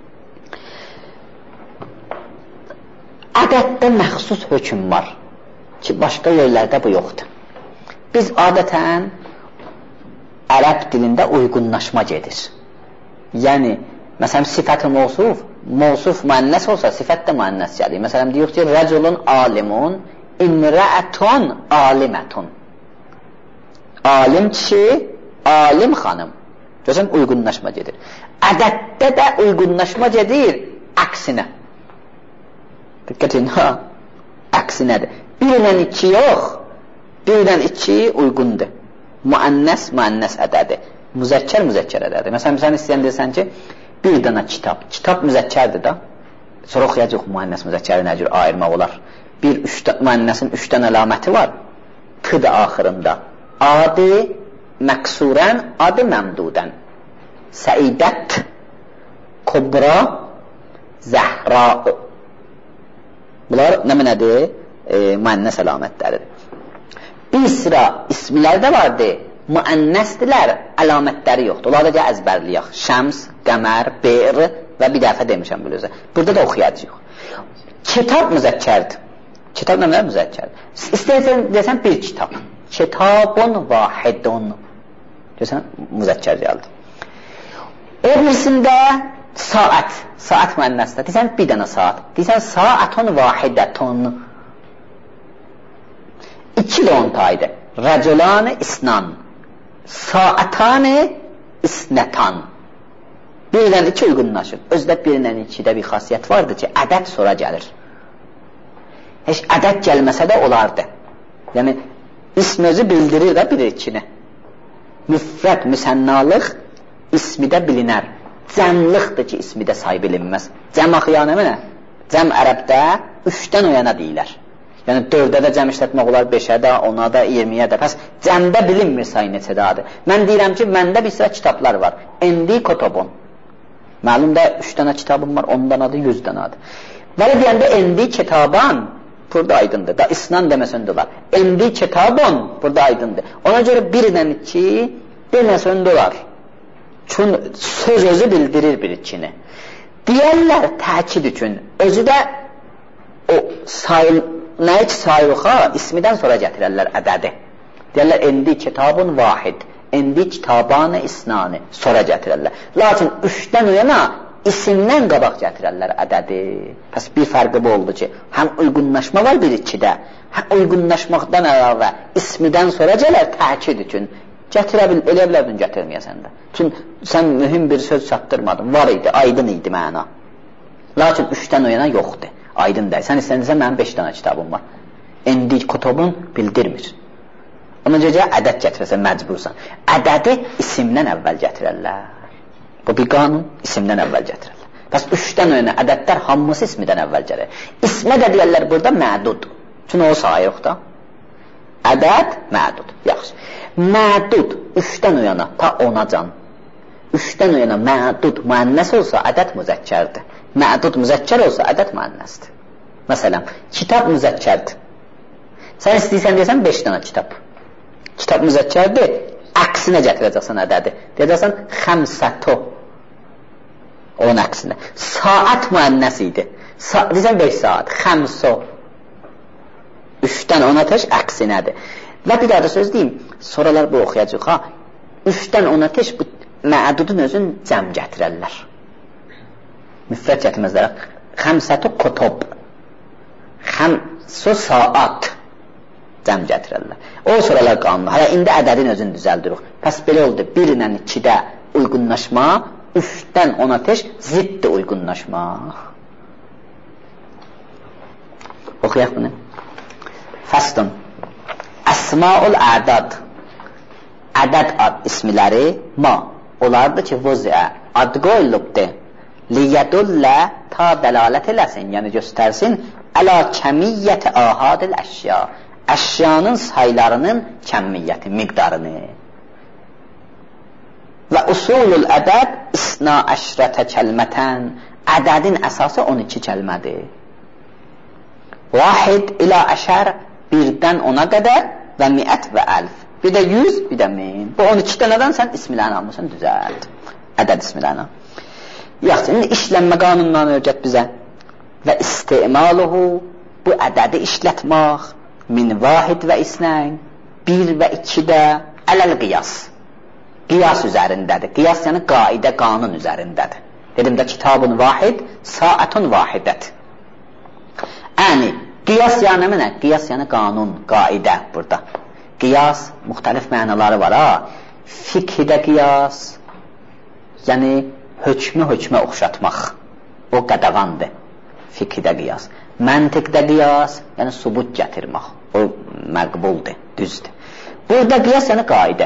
Ədəddə məxsus hökm var ki, başqa yerlərdə bu yoxdur. Biz adətən ərəb dilində uyğunlaşma gedir. Yəni, məsələn, sifət-i mövsuf, mövsuf müənnəs olsa, sifət də müənnəs gəlir. Məsələn, deyək ki, rəculun alimun, İmrəətun alimətun. Alim kişi, alim xanım. Görsən, uyğunlaşma gedir. Ədəddə də uyğunlaşma gedir əksinə. Diqqət edin, ha, əksinədir. Birlə iki yox, birlə iki uyğundur. Müənnəs, müənnəs ədədir. Müzəkkər, müzəkkər ədədir. Məsələn, sən istəyən deyirsən ki, bir dana kitab. Kitab müzəkkərdir da. Sonra oxuyacaq müənnəs, müzəkkəri nə cür ayırmaq olar. Bir müənnəsin üçdən əlaməti var. T-də axırında. Adı məqsurən, adı məmdudən. Səidət, kubra, zəhra. Bunlar nə mənədir? E, müənnəs əlamətləridir. Bir sıra ismilər də vardır. Müənnəsdilər, əlamətləri yoxdur. Onlarda da əzbərliyək. Şəms, qəmər, bir və bir dəfə demişəm bilirsə. Burada da oxuyacaq. Kitab müzəkkərdir. Kitab nə mənə müzəkkərdir. İstəyirsən, deyəsən bir kitab. Kitabun vahidun. Deyəsən, müzəkkər gəldi. O birisində saat. Saat müənnəsdir. Deyəsən, bir dənə saat. Deyəsən, saatun vahidətun. İki də on taydır. Rəculanı isnan, saatanı isnətan. Birdən iki uyğunlaşır. Özdə birdən ikidə bir xasiyyət vardır ki, ədəd sonra gəlir. Heç ədəd gəlməsə də olardı. Yəni, ism özü bildirir də bir ikini. Müfrət, müsənnalıq ismi də bilinər. Cəmlıqdır ki, ismi də say bilinməz. Cəm axıyanı nə? Cəm ərəbdə üçdən o yana deyilər. Yəni, dördə də cəm işlətmək olar, beşə də, ona da, iyirmiyə də. Pəs, cəmdə bilinmir say neçədədir. Mən deyirəm ki, məndə bir sıra kitablar var. Endi kotobun. Məlum da üç dənə kitabım var, on dənədir, yüz dənədir. Vəli deyəndə endi kitaban, burada aydındır. Da isnan deməsən də olar. Endi kitabun, burada aydındır. Ona görə birdən iki, deməsən də olar. Çünki söz özü bildirir bir ikini. Deyərlər təkid üçün, özü də o sayıl, nə ki sayılxa ismidən sonra gətirərlər ədədi. Deyərlər, endi kitabun vahid, endi kitabanı isnani sonra gətirərlər. Lakin üçdən o yana isimdən qabaq gətirərlər ədədi. Pəs bir fərqi bu oldu ki, həm uyğunlaşma var bir ikidə, həm uyğunlaşmaqdan əlavə ismidən sonra gələr təkid üçün. Gətirə bil, elə bilərdin gətirməyəsən də. Çünki sən mühüm bir söz çatdırmadın, var idi, aydın idi məna. Lakin üçdən o yana yoxdur, aydın deyil. Sən istənirsən, mənim beş dənə kitabım var. Endi kutubun bildirmir. Ona görə ədəd gətirəsən, məcbursan. Ədədi isimdən əvvəl gətirərlər. Bu bir qanun, isimdən əvvəl gətirərlər. Bəs üçdən o yana ədədlər hamısı ismidən əvvəl gəlir. İsmə də deyərlər burada mədud. Çünki o sayıq da. Ədəd, mədud. Yaxşı. Mədud, üçdən o yana, ta ona can. Üçdən o yana mədud, müənnəs olsa, ədəd müzəkkərdir. Mədud müzəkkər olsa, ədəd müənnəsdir. Məsələn, kitab müzəkkərdir. Sən istəyirsən deyəsən, beş dənə kitab. Kitab müzəkkərdir, əksinə gətirəcəksən ədədi. Deyəcəksən, xəmsətu. Onun əksinə. Saat müənnəs idi. Sa deyəsən, beş saat. Xəmso. Üçdən ona təş əksinədir. Və bir daha da söz deyim, sonralar bu oxuyacaq, ha, üçdən ona teş bu mədudun özün cəm gətirərlər. Müfrət gətirməzlər. Xəmsətu kutob, xəmsu saat cəm gətirərlər. O sonralar qanunlu. Hələ indi ədədin özünü düzəldirik. Pəs belə oldu, birlə ikidə uyğunlaşma, üçdən ona teş ziddi uyğunlaşma. Oxuyaq bunu. Fəstun. Əsmaul ədad, ədəd ad ismiləri ma, olardı ki, vuzə, ad qoyulubdur, liyədullə ta dəlalət eləsin, yəni göstərsin, əla kəmiyyəti ahadil əşya, əşyanın saylarının kəmiyyəti, miqdarını. Və usulul ədəd isna əşrətə kəlmətən, ədədin əsası on iki kəlmədir. Vahid ilə əşər, birdən ona qədər və miət və əlf. Bir də yüz, bir də min. Bu on iki dənədən sən ismilərini almışsın, düzəld. Ədəd ismilərini. Yaxşı, indi işlənmə qanunundan öyrət bizə. Və istimaluhu, bu ədədi işlətmək, min vahid və isnəyn, bir və ikidə, ələl qiyas. Qiyas üzərindədir. Qiyas yəni qaidə, qanun üzərindədir. Dedim də kitabun vahid, saatun vahidət. Yəni, qiyas yəni nə? Qiyas yəni qanun, qaidə burada. Qiyas müxtəlif mənaları var, ha. Fiqhidə qiyas, yəni hökmü hökmə oxşatmaq. O qədəvandır. Fiqhidə qiyas. Məntiqdə qiyas, yəni subut gətirmək. O məqbuldur, düzdür. Burada qiyas yəni qaidə.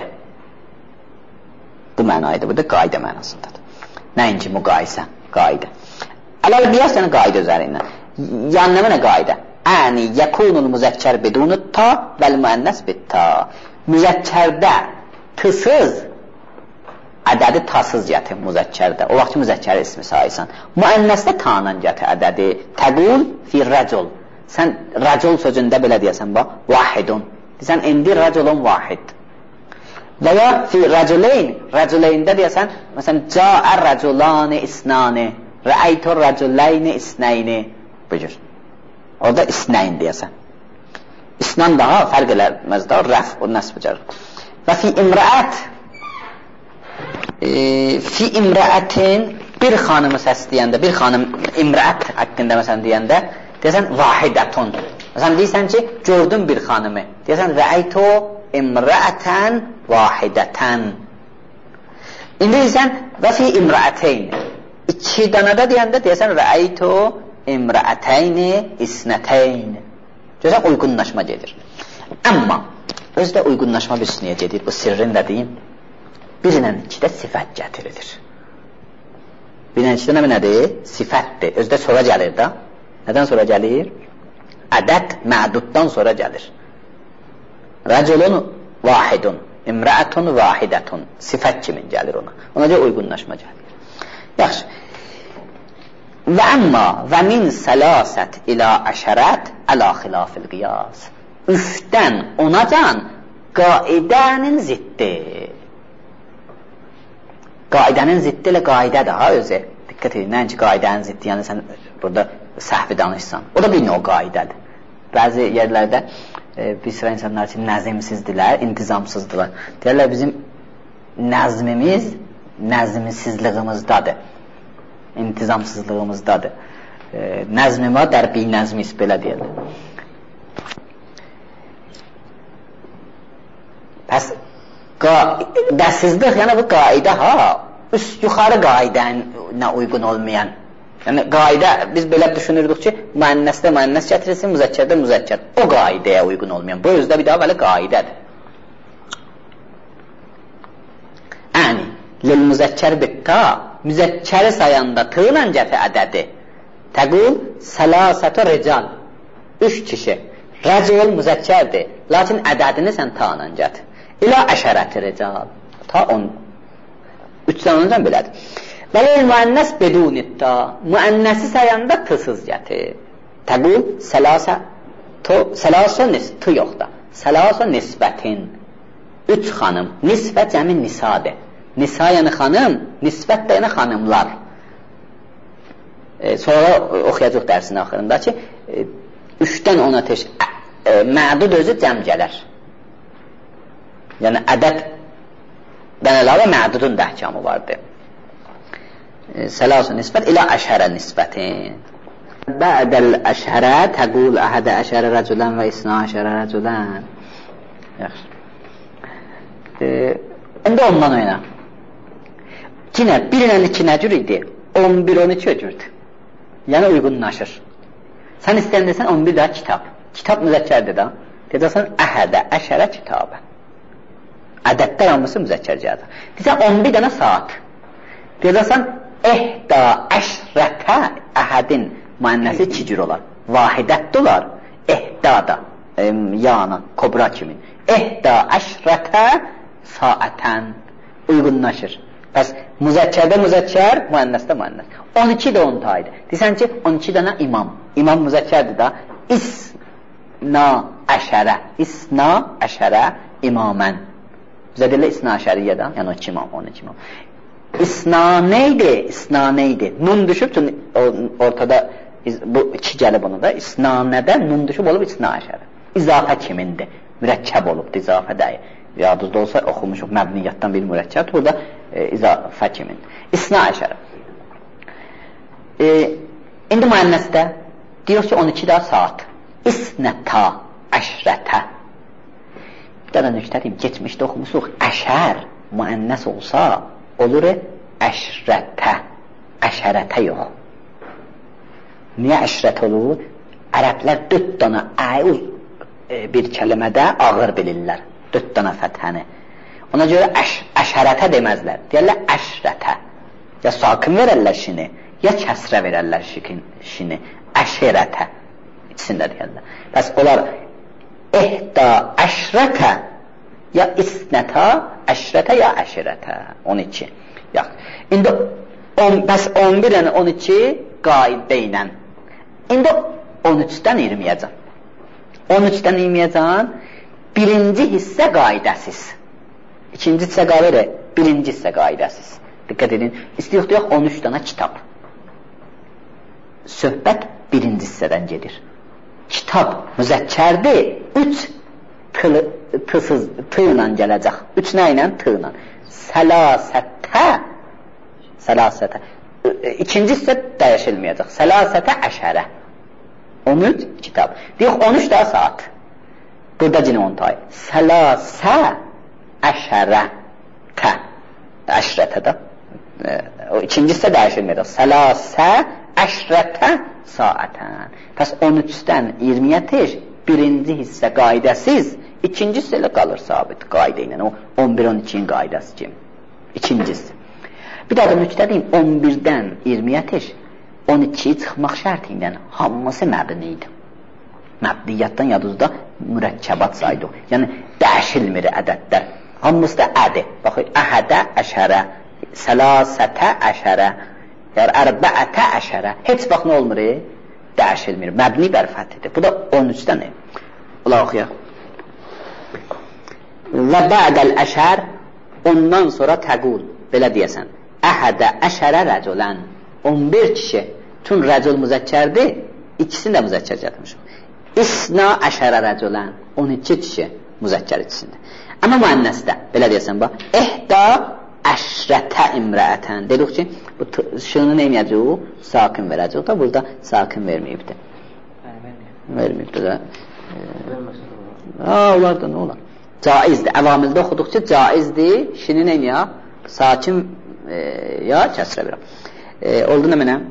Bu mənaydır, burada qaidə mənasındadır. Nəinki müqayisə, qaidə. Ələl qiyas yəni qaidə üzərindən. Yəni nə qaidə? Əni yəkunul müzəkkər bidunut ta vəl müənnəs bit ta. Müzəkkərdə tısız, ədədi tasız gətir müzəkkərdə. O vaxt ki, müzəkkəri ismi sayırsan. Müənnəsdə tanan gətir ədədi. Təqul fi rəcul. Sən rəcul sözündə belə deyəsən, bax, vahidun. Deyəsən, indi rəculun vahid. Və ya fi rəculeyn, rəculeyndə deyəsən, məsələn, cəər rəculani isnani, rəəytur rəculeyni isnəyni. Buyur. Orada isnəyin deyəsən. İsnan daha fərq eləməzdə, rəf, o nəsb cər. Və fi imrəət, e, fi imrəətin bir xanımı səsləyəndə, bir xanım imrəət haqqında məsələn deyəndə, deyəsən vahidətun. Məsələn, deyirsən ki, gördüm bir xanımı. Deyirsən, rəaytu imra'atan vahidatan. İndi deyirsən, və fi imra'atayn. İki dənədə deyəndə deyirsən, rəaytu imra'atayni isnatayn. Görürsən, uyğunlaşma gedir. Amma özdə uyğunlaşma bir siniyə gedir. Bu sirrin də deyim. Bir ilə ikidə sifət gətirilir. Bir ilə ikidə nə nədir? Sifətdir. Özdə sonra gəlir də. Nədən sonra gəlir? Ədəd məduddan sonra gəlir. Rəculun vahidun, imra'atun vahidətun. Sifət kimin gəlir ona? Ona görə uyğunlaşma gəlir. Yaxşı. Və əmma və min səlasət ilə əşərət əla xilafil qiyas. Üfdən onacan qaidənin ziddi. Qaidənin ziddi ilə qaidədir ha özü. Diqqət edin, nəinki qaidənin ziddi, yəni sən burada səhvi danışsan. O da bir növ qaidədir. Bəzi yerlərdə e, bir sıra insanlar ki, nəzimsizdirlər, intizamsızdılar. Deyərlər, bizim nəzmimiz nəzmsizliğimizdadır. İntizamsızlığımızdadır. E, nəzmi var, dərbi nəzmis, belə deyərlər. Pəs, qaidəsizlik, yəni bu qaidə ha, üst yuxarı qaidənə uyğun olmayan. Yəni qaidə, biz belə düşünürdük ki, müənnəsdə müənnəs gətirilsin, müzəkkərdə müzəkkər. O qaidəyə uyğun olmayan. Bu özdə bir daha belə qaidədir. Yəni, lil müzəkkər bitta, müzəkkəri sayanda tığla gəti ədədi. Təqul, səlasətə rical. Üç kişi. Rəcul müzəkkərdir. Lakin ədədini sən ta'la gəti. İlə əşərəti rical. Ta on. Üçdən onuncan belədir. Vəlil müənnəs bedunidda, müənnəsi sayanda tısız gətir. Təqul, səlasə nisbə yoxda. Səlasə nisbətin. Üç xanım. Nisbət cəmin nisadır. Nisa yəni xanım, nisbət də yəni xanımlar. E, sonra oxuyacaq dərsin axırında ki, e, üçdən ona teş, e, mədud özü cəm gələr. Yəni ədəddən əlavə mədudun da əhkamı vardır. Səlasə nisbət ilə əşərə nisbətin. Bə'dəl əşərə təqul əhədə əşərə rəculən və isna əşərə rəculən. Yaxşı. İndi ondan oyna. Yine bir ilə iki nə cür idi? on bir on iki cürdür. Yəni uyğunlaşır. Sən istəyəndə on bir daha kitab. Kitab müzəkkərdir da. Deyəcəksən əhədə əşərə kitabə. Ədədlər hamısı müzəkkər cəhədə. Deyəcəksən on bir dənə saat. Deyəcəksən ehda əşrətə əhədin müənnəsi iki cür olar. Vahidət olar. Ehda da e, yana, kobra kimin. Ehda əşrətə saətən uyğunlaşır. Bəs müzəkkərdə müzəkkər, müənnəsdə müənnəs. on iki də on taydır. Deyirsən ki, on iki dənə imam. İmam müzəkkərdir da. İsna əşərə. İsna əşərə imamən. Bizə deyirlər isna əşəriyyə də. Yəni on iki imam, on iki imam. İsna neydi? İsna neydi? Nun düşüb, ortada bu iki gəlib onu da. İsna nədə? Nun düşüb olub isna əşərə. İzafə kimindir? Mürəkkəb olubdur, izafə deyil. Yadınızda olsa oxumuşuq məbniyyatdan bir mürəkkəb. Burada e, izafə kimin? İsna əşərə. E, indi müənnəsdə deyir ki, on iki daha saat. İsnətə əşrətə. Bir dənə nüktə deyim, geçmişdə oxumuşuq. Əşər müənnəs olsa olur əşrətə. Əşərətə yox. Niyə əşrət olur? Ərəblər dörd dana əyuz e, bir kəlmədə ağır bilirlər. Dörd dana fəthəni. Ona görə əş, əşərətə deməzlər. Deyərlər əşrətə. Ya sakin verərlər şini, ya kəsrə verərlər şikin, şini. Əşərətə. İkisində deyərlər. Bəs onlar ehda əşrətə ya isnətə əşrətə ya əşrətə. on iki. Yox. İndi on, bəs on bir ilə on iki qaidə ilə. İndi on üçdən iyirmiyəcəm. on üçdən iyirmiyəcəm. Birinci hissə qaidəsiz. İkinci hissə qaidədir, birinci hissə qaidəsiz. Diqqət edin, istəyək deyək on üç dənə kitab. Söhbət birinci hissədən gedir. Kitab müzəkkərdir, üç tısız, tığla gələcək. Üç nə ilə? Tığla. Səlasətə, səlasətə. İkinci hissə dəyişilməyəcək. Səlasətə əşərə. on üç kitab. Deyək, on üç daha saat. Burada cinə on tay. Sələsə əşərətə. Əşrətə də. O ikincisi də dəyişilmir. Sələsə əşrətə saatən. Pəs on üçdən iyirmiyə tez birinci hissə qaydəsiz, ikincisi ilə qalır sabit qayda ilə. O on bir on ikinin qaydası kimi. İkincisi. Bir daha da nüqtə deyim, on birdən iyirmiyə tez on ikiyi çıxmaq şərti ilə hamısı məbni idi. Məbniyyatdan yadınızda mürəkkəbat saydı. Yəni dəyişilmir ədədlər. Hamısı da ədi. Baxın, əhədə əşərə, səlasətə əşərə, ərbəətə əşərə. Heç vaxt nə olmur? Dəyişilmir. Məbni bər fəthidir. Bu da on üçdən. Ola oxuyaq. Və bə'dəl əşər, ondan sonra təqul, belə deyəsən, əhədə əşərə rəculən, on bir kişi, tün rəcul müzəkkərdir, ikisini də müzəkkər gətirmişim. İsna əşərə rəculən, on iki kişi müzəkkər ikisində. Amma müənnəsdə, belə deyəsən, bax, ehdə əşrətə imrəətən. Dedik ki, bu şunu neyməyəcək? Sakin verəcək da, burada sakin verməyibdir. Verməyibdir də. Haa, olar da, nə olar? Caizdir. Əvamildə oxuduqca caizdir. Şini neyməyək? Sakin ya kəsrə verəm. Oldu nə mənə?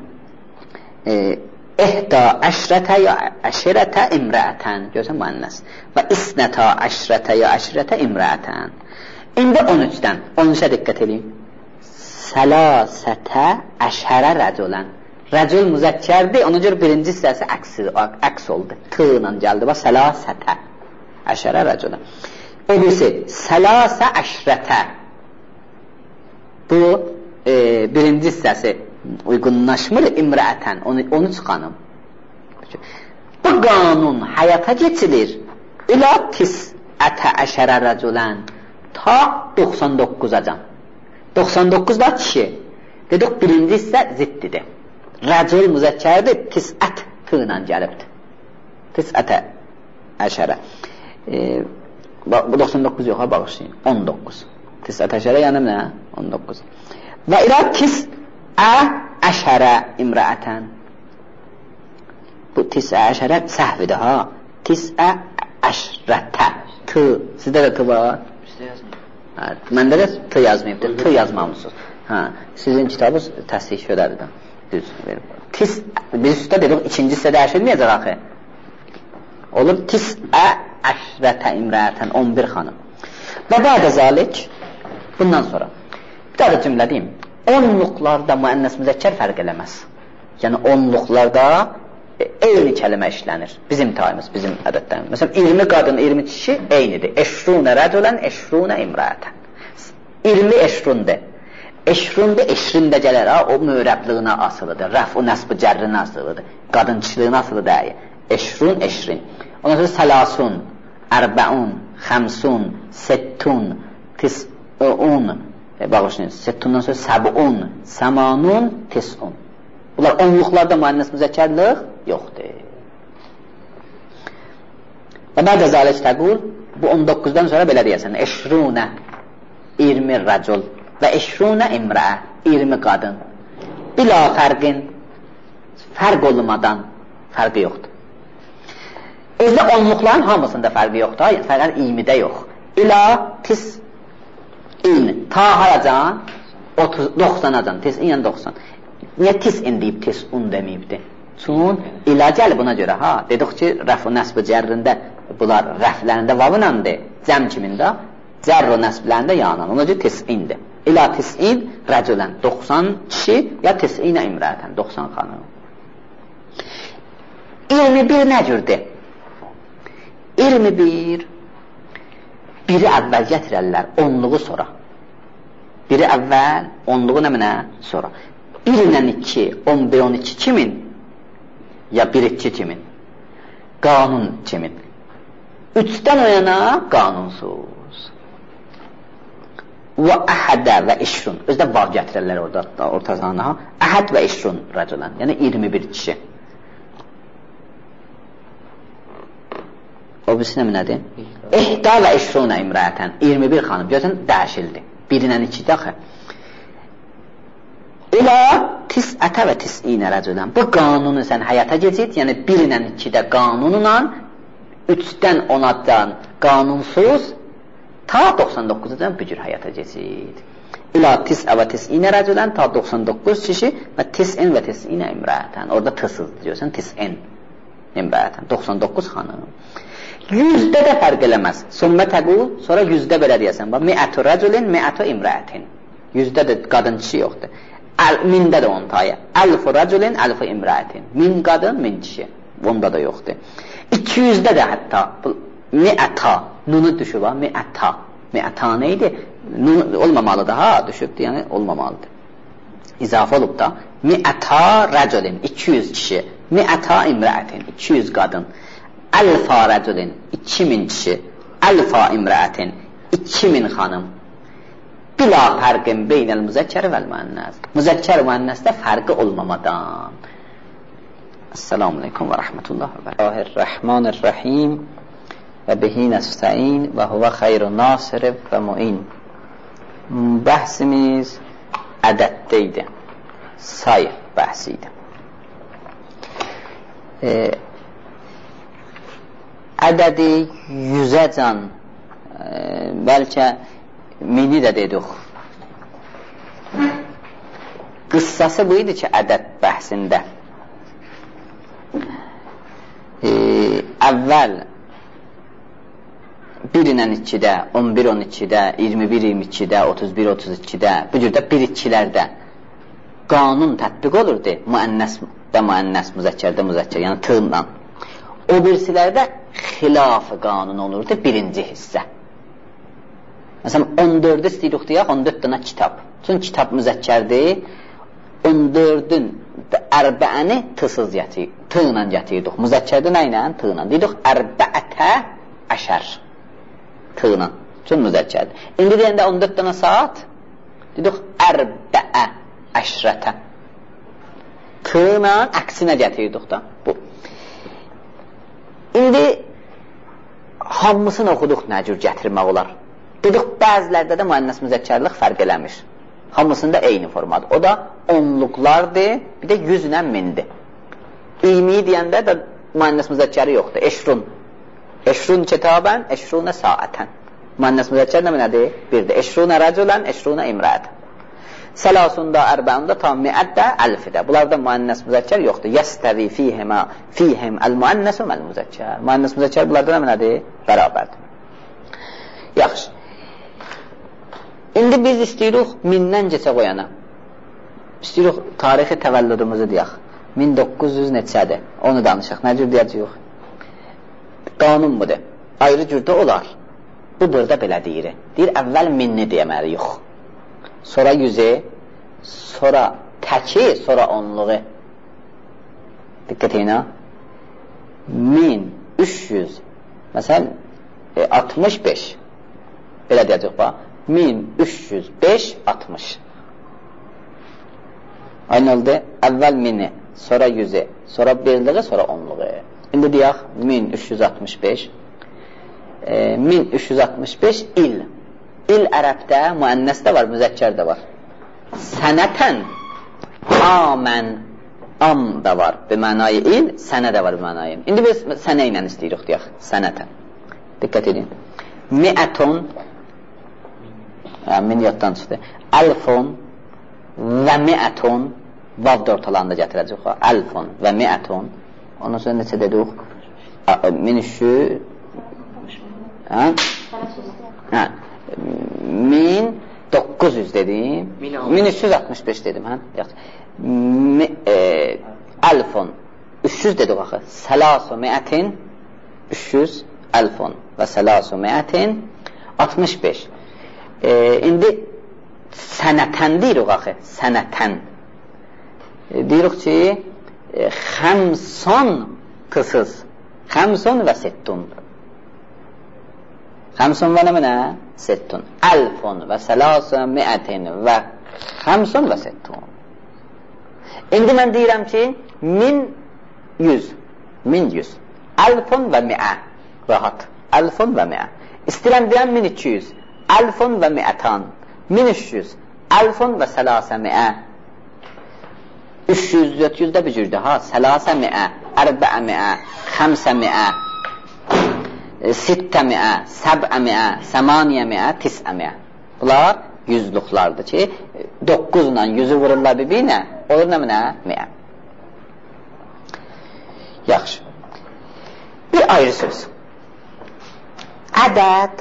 Ehdə əşrətə ya əşrətə imrəətən. Görsən, müənnəs. Və isnətə əşrətə ya əşrətə imrəətən. İndi on üçdən, on üçə diqqət edin. Səlasətə əşərə rəculən. Rəcul müzəkkərdir, ona görə birinci hissəsi əks oldu. T ilə gəldi, bax, səlasətə əşərə rəculən. O birisi, səlasə əşrətə. Bu, e, birinci hissəsi uyğunlaşmır, imrəətən, onu çıxanım. Bu qanun həyata geçilir. İlə tisətə əşərə rəculən. Ta doxsan doqquzacan. doxsan doqquzda kişi. Dedik, birinci hissə ziddidir. Rəcul müzəkkərdir, tisət tığla gəlibdir. Tisətə əşərə. E, bu doxsan doqquz yox, ha, bağışlayın. on doqquz. Tisət əşərə yəni nə? on doqquz. Və ilə tisə əşərə imrəətən. Bu tisə əşərə səhvidir, ha. Tisə əşrətə. T. Sizdə də t var? Məndə də t yazmayıbdır, t yazmamışsınız. Hə, sizin kitabınız təsdiq şöydədir. Düz verim. Tis, biz üstə dedik, ikinci hissə dəyişilməyəcək axı. Olur, tisə əşrətə imrəətən, on bir xanım. Və bədə zalik, bundan sonra, bir daha da cümlə deyim, onluqlarda müənnəs müzəkkər fərq eləməz. Yəni, onluqlarda eyni kəlmə işlənir. Bizim tayımız, bizim ədəddən. Məsələn, iyirmi qadın, iyirmi kişi eynidir. Eşrunə rəculən, eşrunə imrəətən. iyirmi eşrundir. Eşrundir, eşrində gələr, ha, o müvrəblığına asılıdır. Rəf-u nəsb-ı cərrinə asılıdır. Qadın kişiliyinə asılı deyil. Eşrun, eşrin. Ondan sonra səlasun, ərbəun, xəmsun, settun, tis'un, e, bağışlayın, settundan sonra səbun, səmanun, tis'un. Bunlar onluqlarda müənnəs müzəkkərlik yoxdur. Və bədə zalik təqul, bu on doqquzdan sonra belə deyəsən, eşrunə, iyirmi rəcul və eşrunə imrə, iyirmi qadın. Bila fərqin, fərq olmadan fərqi yoxdur. Özdə onluqların hamısında fərqi yoxdur, fərqən iyirmidə yox. İla tis in, ta hayacan, doxsanacan, tis in, yəni doxsan. Niyə tis in deyib, tis un deməyibdir? Çün, ilə gəl buna görə, ha, dedik ki, rəf-u nəsb-ı cərrində, bunlar rəflərində vavınandır, cəm kimində, cərr-u nəsblərində yanan, ona görə tis indir. İlə tis in, rəculən, doxsan kişi, ya tis inə imrətən, doxsan xanım. iyirmi bir nə cürdür? iyirmi bir, biri əvvəl gətirərlər, onluğu sonra. Biri əvvəl, onluğu nə mənə sonra. bir ilə iki, on bir on iki kimin? Ya bir iki kimin? Qanun kimin? Üçdən o yana qanunsuz. Və əhədə və işrun. Özdə vav gətirərlər orada, ortazana. Əhəd və işrun rəculən. Yəni iyirmi bir kişi. O birisi nə nədir? Ehda və işrunə imrətən. iyirmi bir xanım. Görsən, dəyişildi. bir ilə iki dəxə. İlə tis'ətə və tis'inə rəculən. Bu qanunu sən həyata keçir, yəni bir ilə ikidə qanunla, üçdən onadan qanunsuz, ta doxsan doqquzdan bu cür həyata keçir. İla tis'ə və tis'inə rəculən, ta doxsan doqquz kişi və tis'in və tis'inə imrətən. Orada tısız diyorsan, tis'in imrətən, doxsan doqquz xanım. Yüzdə də fərq eləməz. Sümmə təqul, sonra yüzdə belə deyəsən. Mi'ətü rəculin, mi'ətü imrətin. Yüzdə də qadın kişi yoxdur. Mində də on taya. Əlfu rəculin, əlfu imrətin. Min qadın, min kişi. Onda da yoxdur. iki yüzdə də hətta mi'əta, nunu düşüb ha, mi'əta. Mi'əta neydi? Nun olmamalıdır ha, düşübdür, yəni olmamalıdır. İzafə olub da mi'əta rəculin, iki yüz kişi. Mi'əta imrətin, iki yüz qadın. Əlfa rəculin, iki min kişi. Əlfa imrətin, iki min xanım. Bila fərqin beynəl müzəkkəri vəl müənnəs. Müzəkkər müənnəsdə fərqi olmamadan. Esselamu aleykum və rəhmətullah və bərəkətuh. Və bihi nəstəin və huvə xeyru nasirib və muin. Bəhsimiz ədəddə idi. Say bəhsi idi. E, ədədi yüzəcan e, bəlkə mini də dedik. Qıssası bu idi ki, ədəd bəhsində e, əvvəl bir ilə ikidə, on bir on ikidə, iyirmi bir iyirmi ikidə, otuz bir otuz ikidə, bu cürdə bir ikilərdə qanun tətbiq olurdu. Müənnəs də müənnəs, müzəkkərdə müzəkkər, yəni tığla. O birisilərdə xilafı qanun olurdu birinci hissə. Məsələn, on dördü istəyirik deyək, on dörd dənə kitab. Çünki kitab müzəkkərdir, on dördün ərbəəni tığsız gətirik, tığla gətirirdik. Müzəkkərdə nə ilə? Tığla. Deyirik, ərbəətə əşər. Tığla. Çünki müzəkkərdir. İndi deyəndə on dörd dənə saat, deyirik, ərbəə əşrətə. Tığla əksinə gətirirdik da. Bu. İndi hamısını oxuduq nə cür gətirmək olar. Dedik, bəzilərdə də müənnəs müzəkkərlik fərq eləmiş. Hamısında eyni formadır. O da onluqlardır, bir də yüzlə mindir. İymi deyəndə də müənnəs müzəkkəri yoxdur. Eşrun. Eşrun kitabən, eşrunə saətən. Müənnəs müzəkkər nə nədir? Birdir. Eşrunə rəculən, eşrunə imrətən. Səlasunda, ərbəunda, tam miəddə, əlfidə. Bunlarda müənnəs müzəkkər yoxdur. Yəstəvi fihimə, fihim əl-müənnəsü məl-müzəkkər. Müənnəs müzəkkər bunlarda nə nədir? Bərabərdir. Yaxşı. İndi biz istəyirik mindən keçə qoyana. İstəyirik tarixi təvəllüdümüzü deyək. min doqquz yüz neçədir? Onu danışaq. Nə cür deyəcəyik? Qanun budur. Ayrı cürdə olar. Bu burada belə deyir. Deyir, əvvəl minni deyəməliyik. Sonra yüzü, sonra təki, sonra onluğu. Diqqət eyna. min üç yüz məsələn, altmış beş. Belə deyəcək, bax. min üç yüz beş altmış. Aynı oldu. Əvvəl mini, sonra yüzü, sonra birliği, sonra onluğu. İndi deyək, min üç yüz altmış beş. E, min üç yüz altmış beş il. İl ərəbdə, müənnəsdə var, müzəkkər də var. Sənətən, amən, am da var, bir mənayı il, sənə də var, bir mənayı il. İndi biz sənə ilə istəyirik, deyək, sənətən. Diqqət edin. Mi'ətun, min yaddan çıxdı. Əlfun və mi'ətun, vav da ortalarında gətirəcək. Əlfun və mi'ətun. Ondan sonra neçə dedik? min üç yüz min doqquz yüz dedim. min üç yüz altmış beş dedim. Əlfun üç yüz dedik axı. Səlasu mi'ətin üç yüz əlfun və səlasu mi'ətin altmış beş. E, indi sənətən deyirik axı, sənətən. E, deyirik ki, e, xəmson qısız, xəmson və settun. Xəmson və nə mənə? Settun. Əlfun və səlasun miətin və xəmson və settun. İndi mən deyirəm ki, min yüz, min yüz. Əlfun və miə, rahat. Əlfun və miə. İstəyirəm deyəm min iki yüz. Əlfun və miətan, min üç yüz, əlfun və sələsə miə. üç yüz, dörd yüz də bir cürdür, ha, sələsə miə, ərbəə miə, xəmsə miə, sittə miə, səbə miə, səmaniyə miə, tisə miə. Bunlar yüzlüklardır ki, doqquzla yüzü vururlar bir-birinə, olur nə minə? Miə. Yaxşı. Bir ayrı söz. Ədəd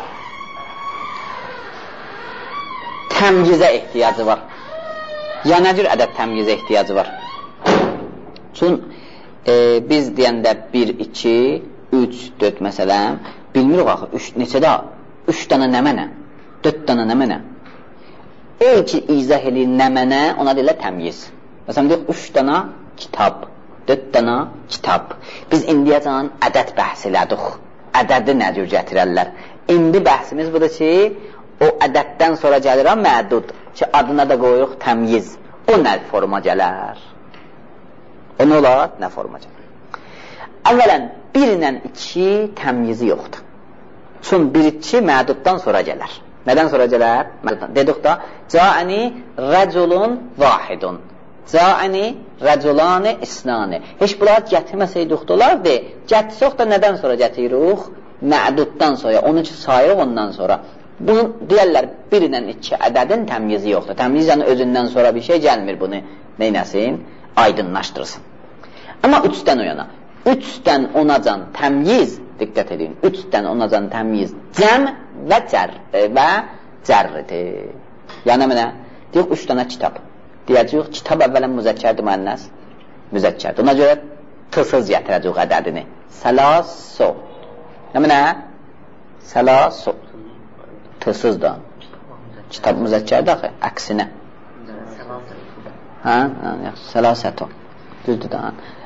təmyizə ehtiyacı var. Ya nə cür ədəd təmyizə ehtiyacı var? Çün e, biz deyəndə bir, iki, üç, dörd məsələn, bilmirik axı, üç, neçədə? üç dənə nə mənə? dörd dənə nə mənə? O ki, izah eləyir nə mənə, ona deyirlər təmyiz. Məsələn, deyək, üç dənə kitab, dörd dənə kitab. Biz indiyəcən ədəd bəhs elədik. Ədədi nə cür gətirərlər? İndi bəhsimiz budur ki, o ədəddən sonra gəlir mədud ki, adına da qoyuq təmyiz. O nə forma gələr? O nə olar? Nə forma gələr? Əvvələn, bir ilə iki təmyizi yoxdur. Çün bir iki məduddan sonra gələr. Nədən sonra gələr? Məduddan. Dedik da, cəəni rəculun vahidun. Cəəni rəculani isnani. Heç bunlar gətirməsəydik də olardı. Gətirsək də nədən sonra gətiririk? Məduddan sonra. Onun ki, sayırıq ondan sonra. Bunu deyərlər, bir ilə iki ədədin təmyizi yoxdur. Təmyiz yəni özündən sonra bir şey gəlmir bunu. Neynəsin? Aydınlaşdırsın. Amma üçdən o yana. Üçdən onacan təmyiz, diqqət edin, üçdən onacan təmyiz cəm və cər və cərridir. Yəni mənə, deyək, üç dənə kitab. Deyəcəyik, kitab əvvələn müzəkkərdir, müənnəs müzəkkərdir. Ona görə tısız gətirəcəyik ədədini. Səlaso. Nə mənə? Səlaso. Tısız da. Kitab müzəkkərdir axı, əksinə. Hə? Səlasəto. Düzdür da.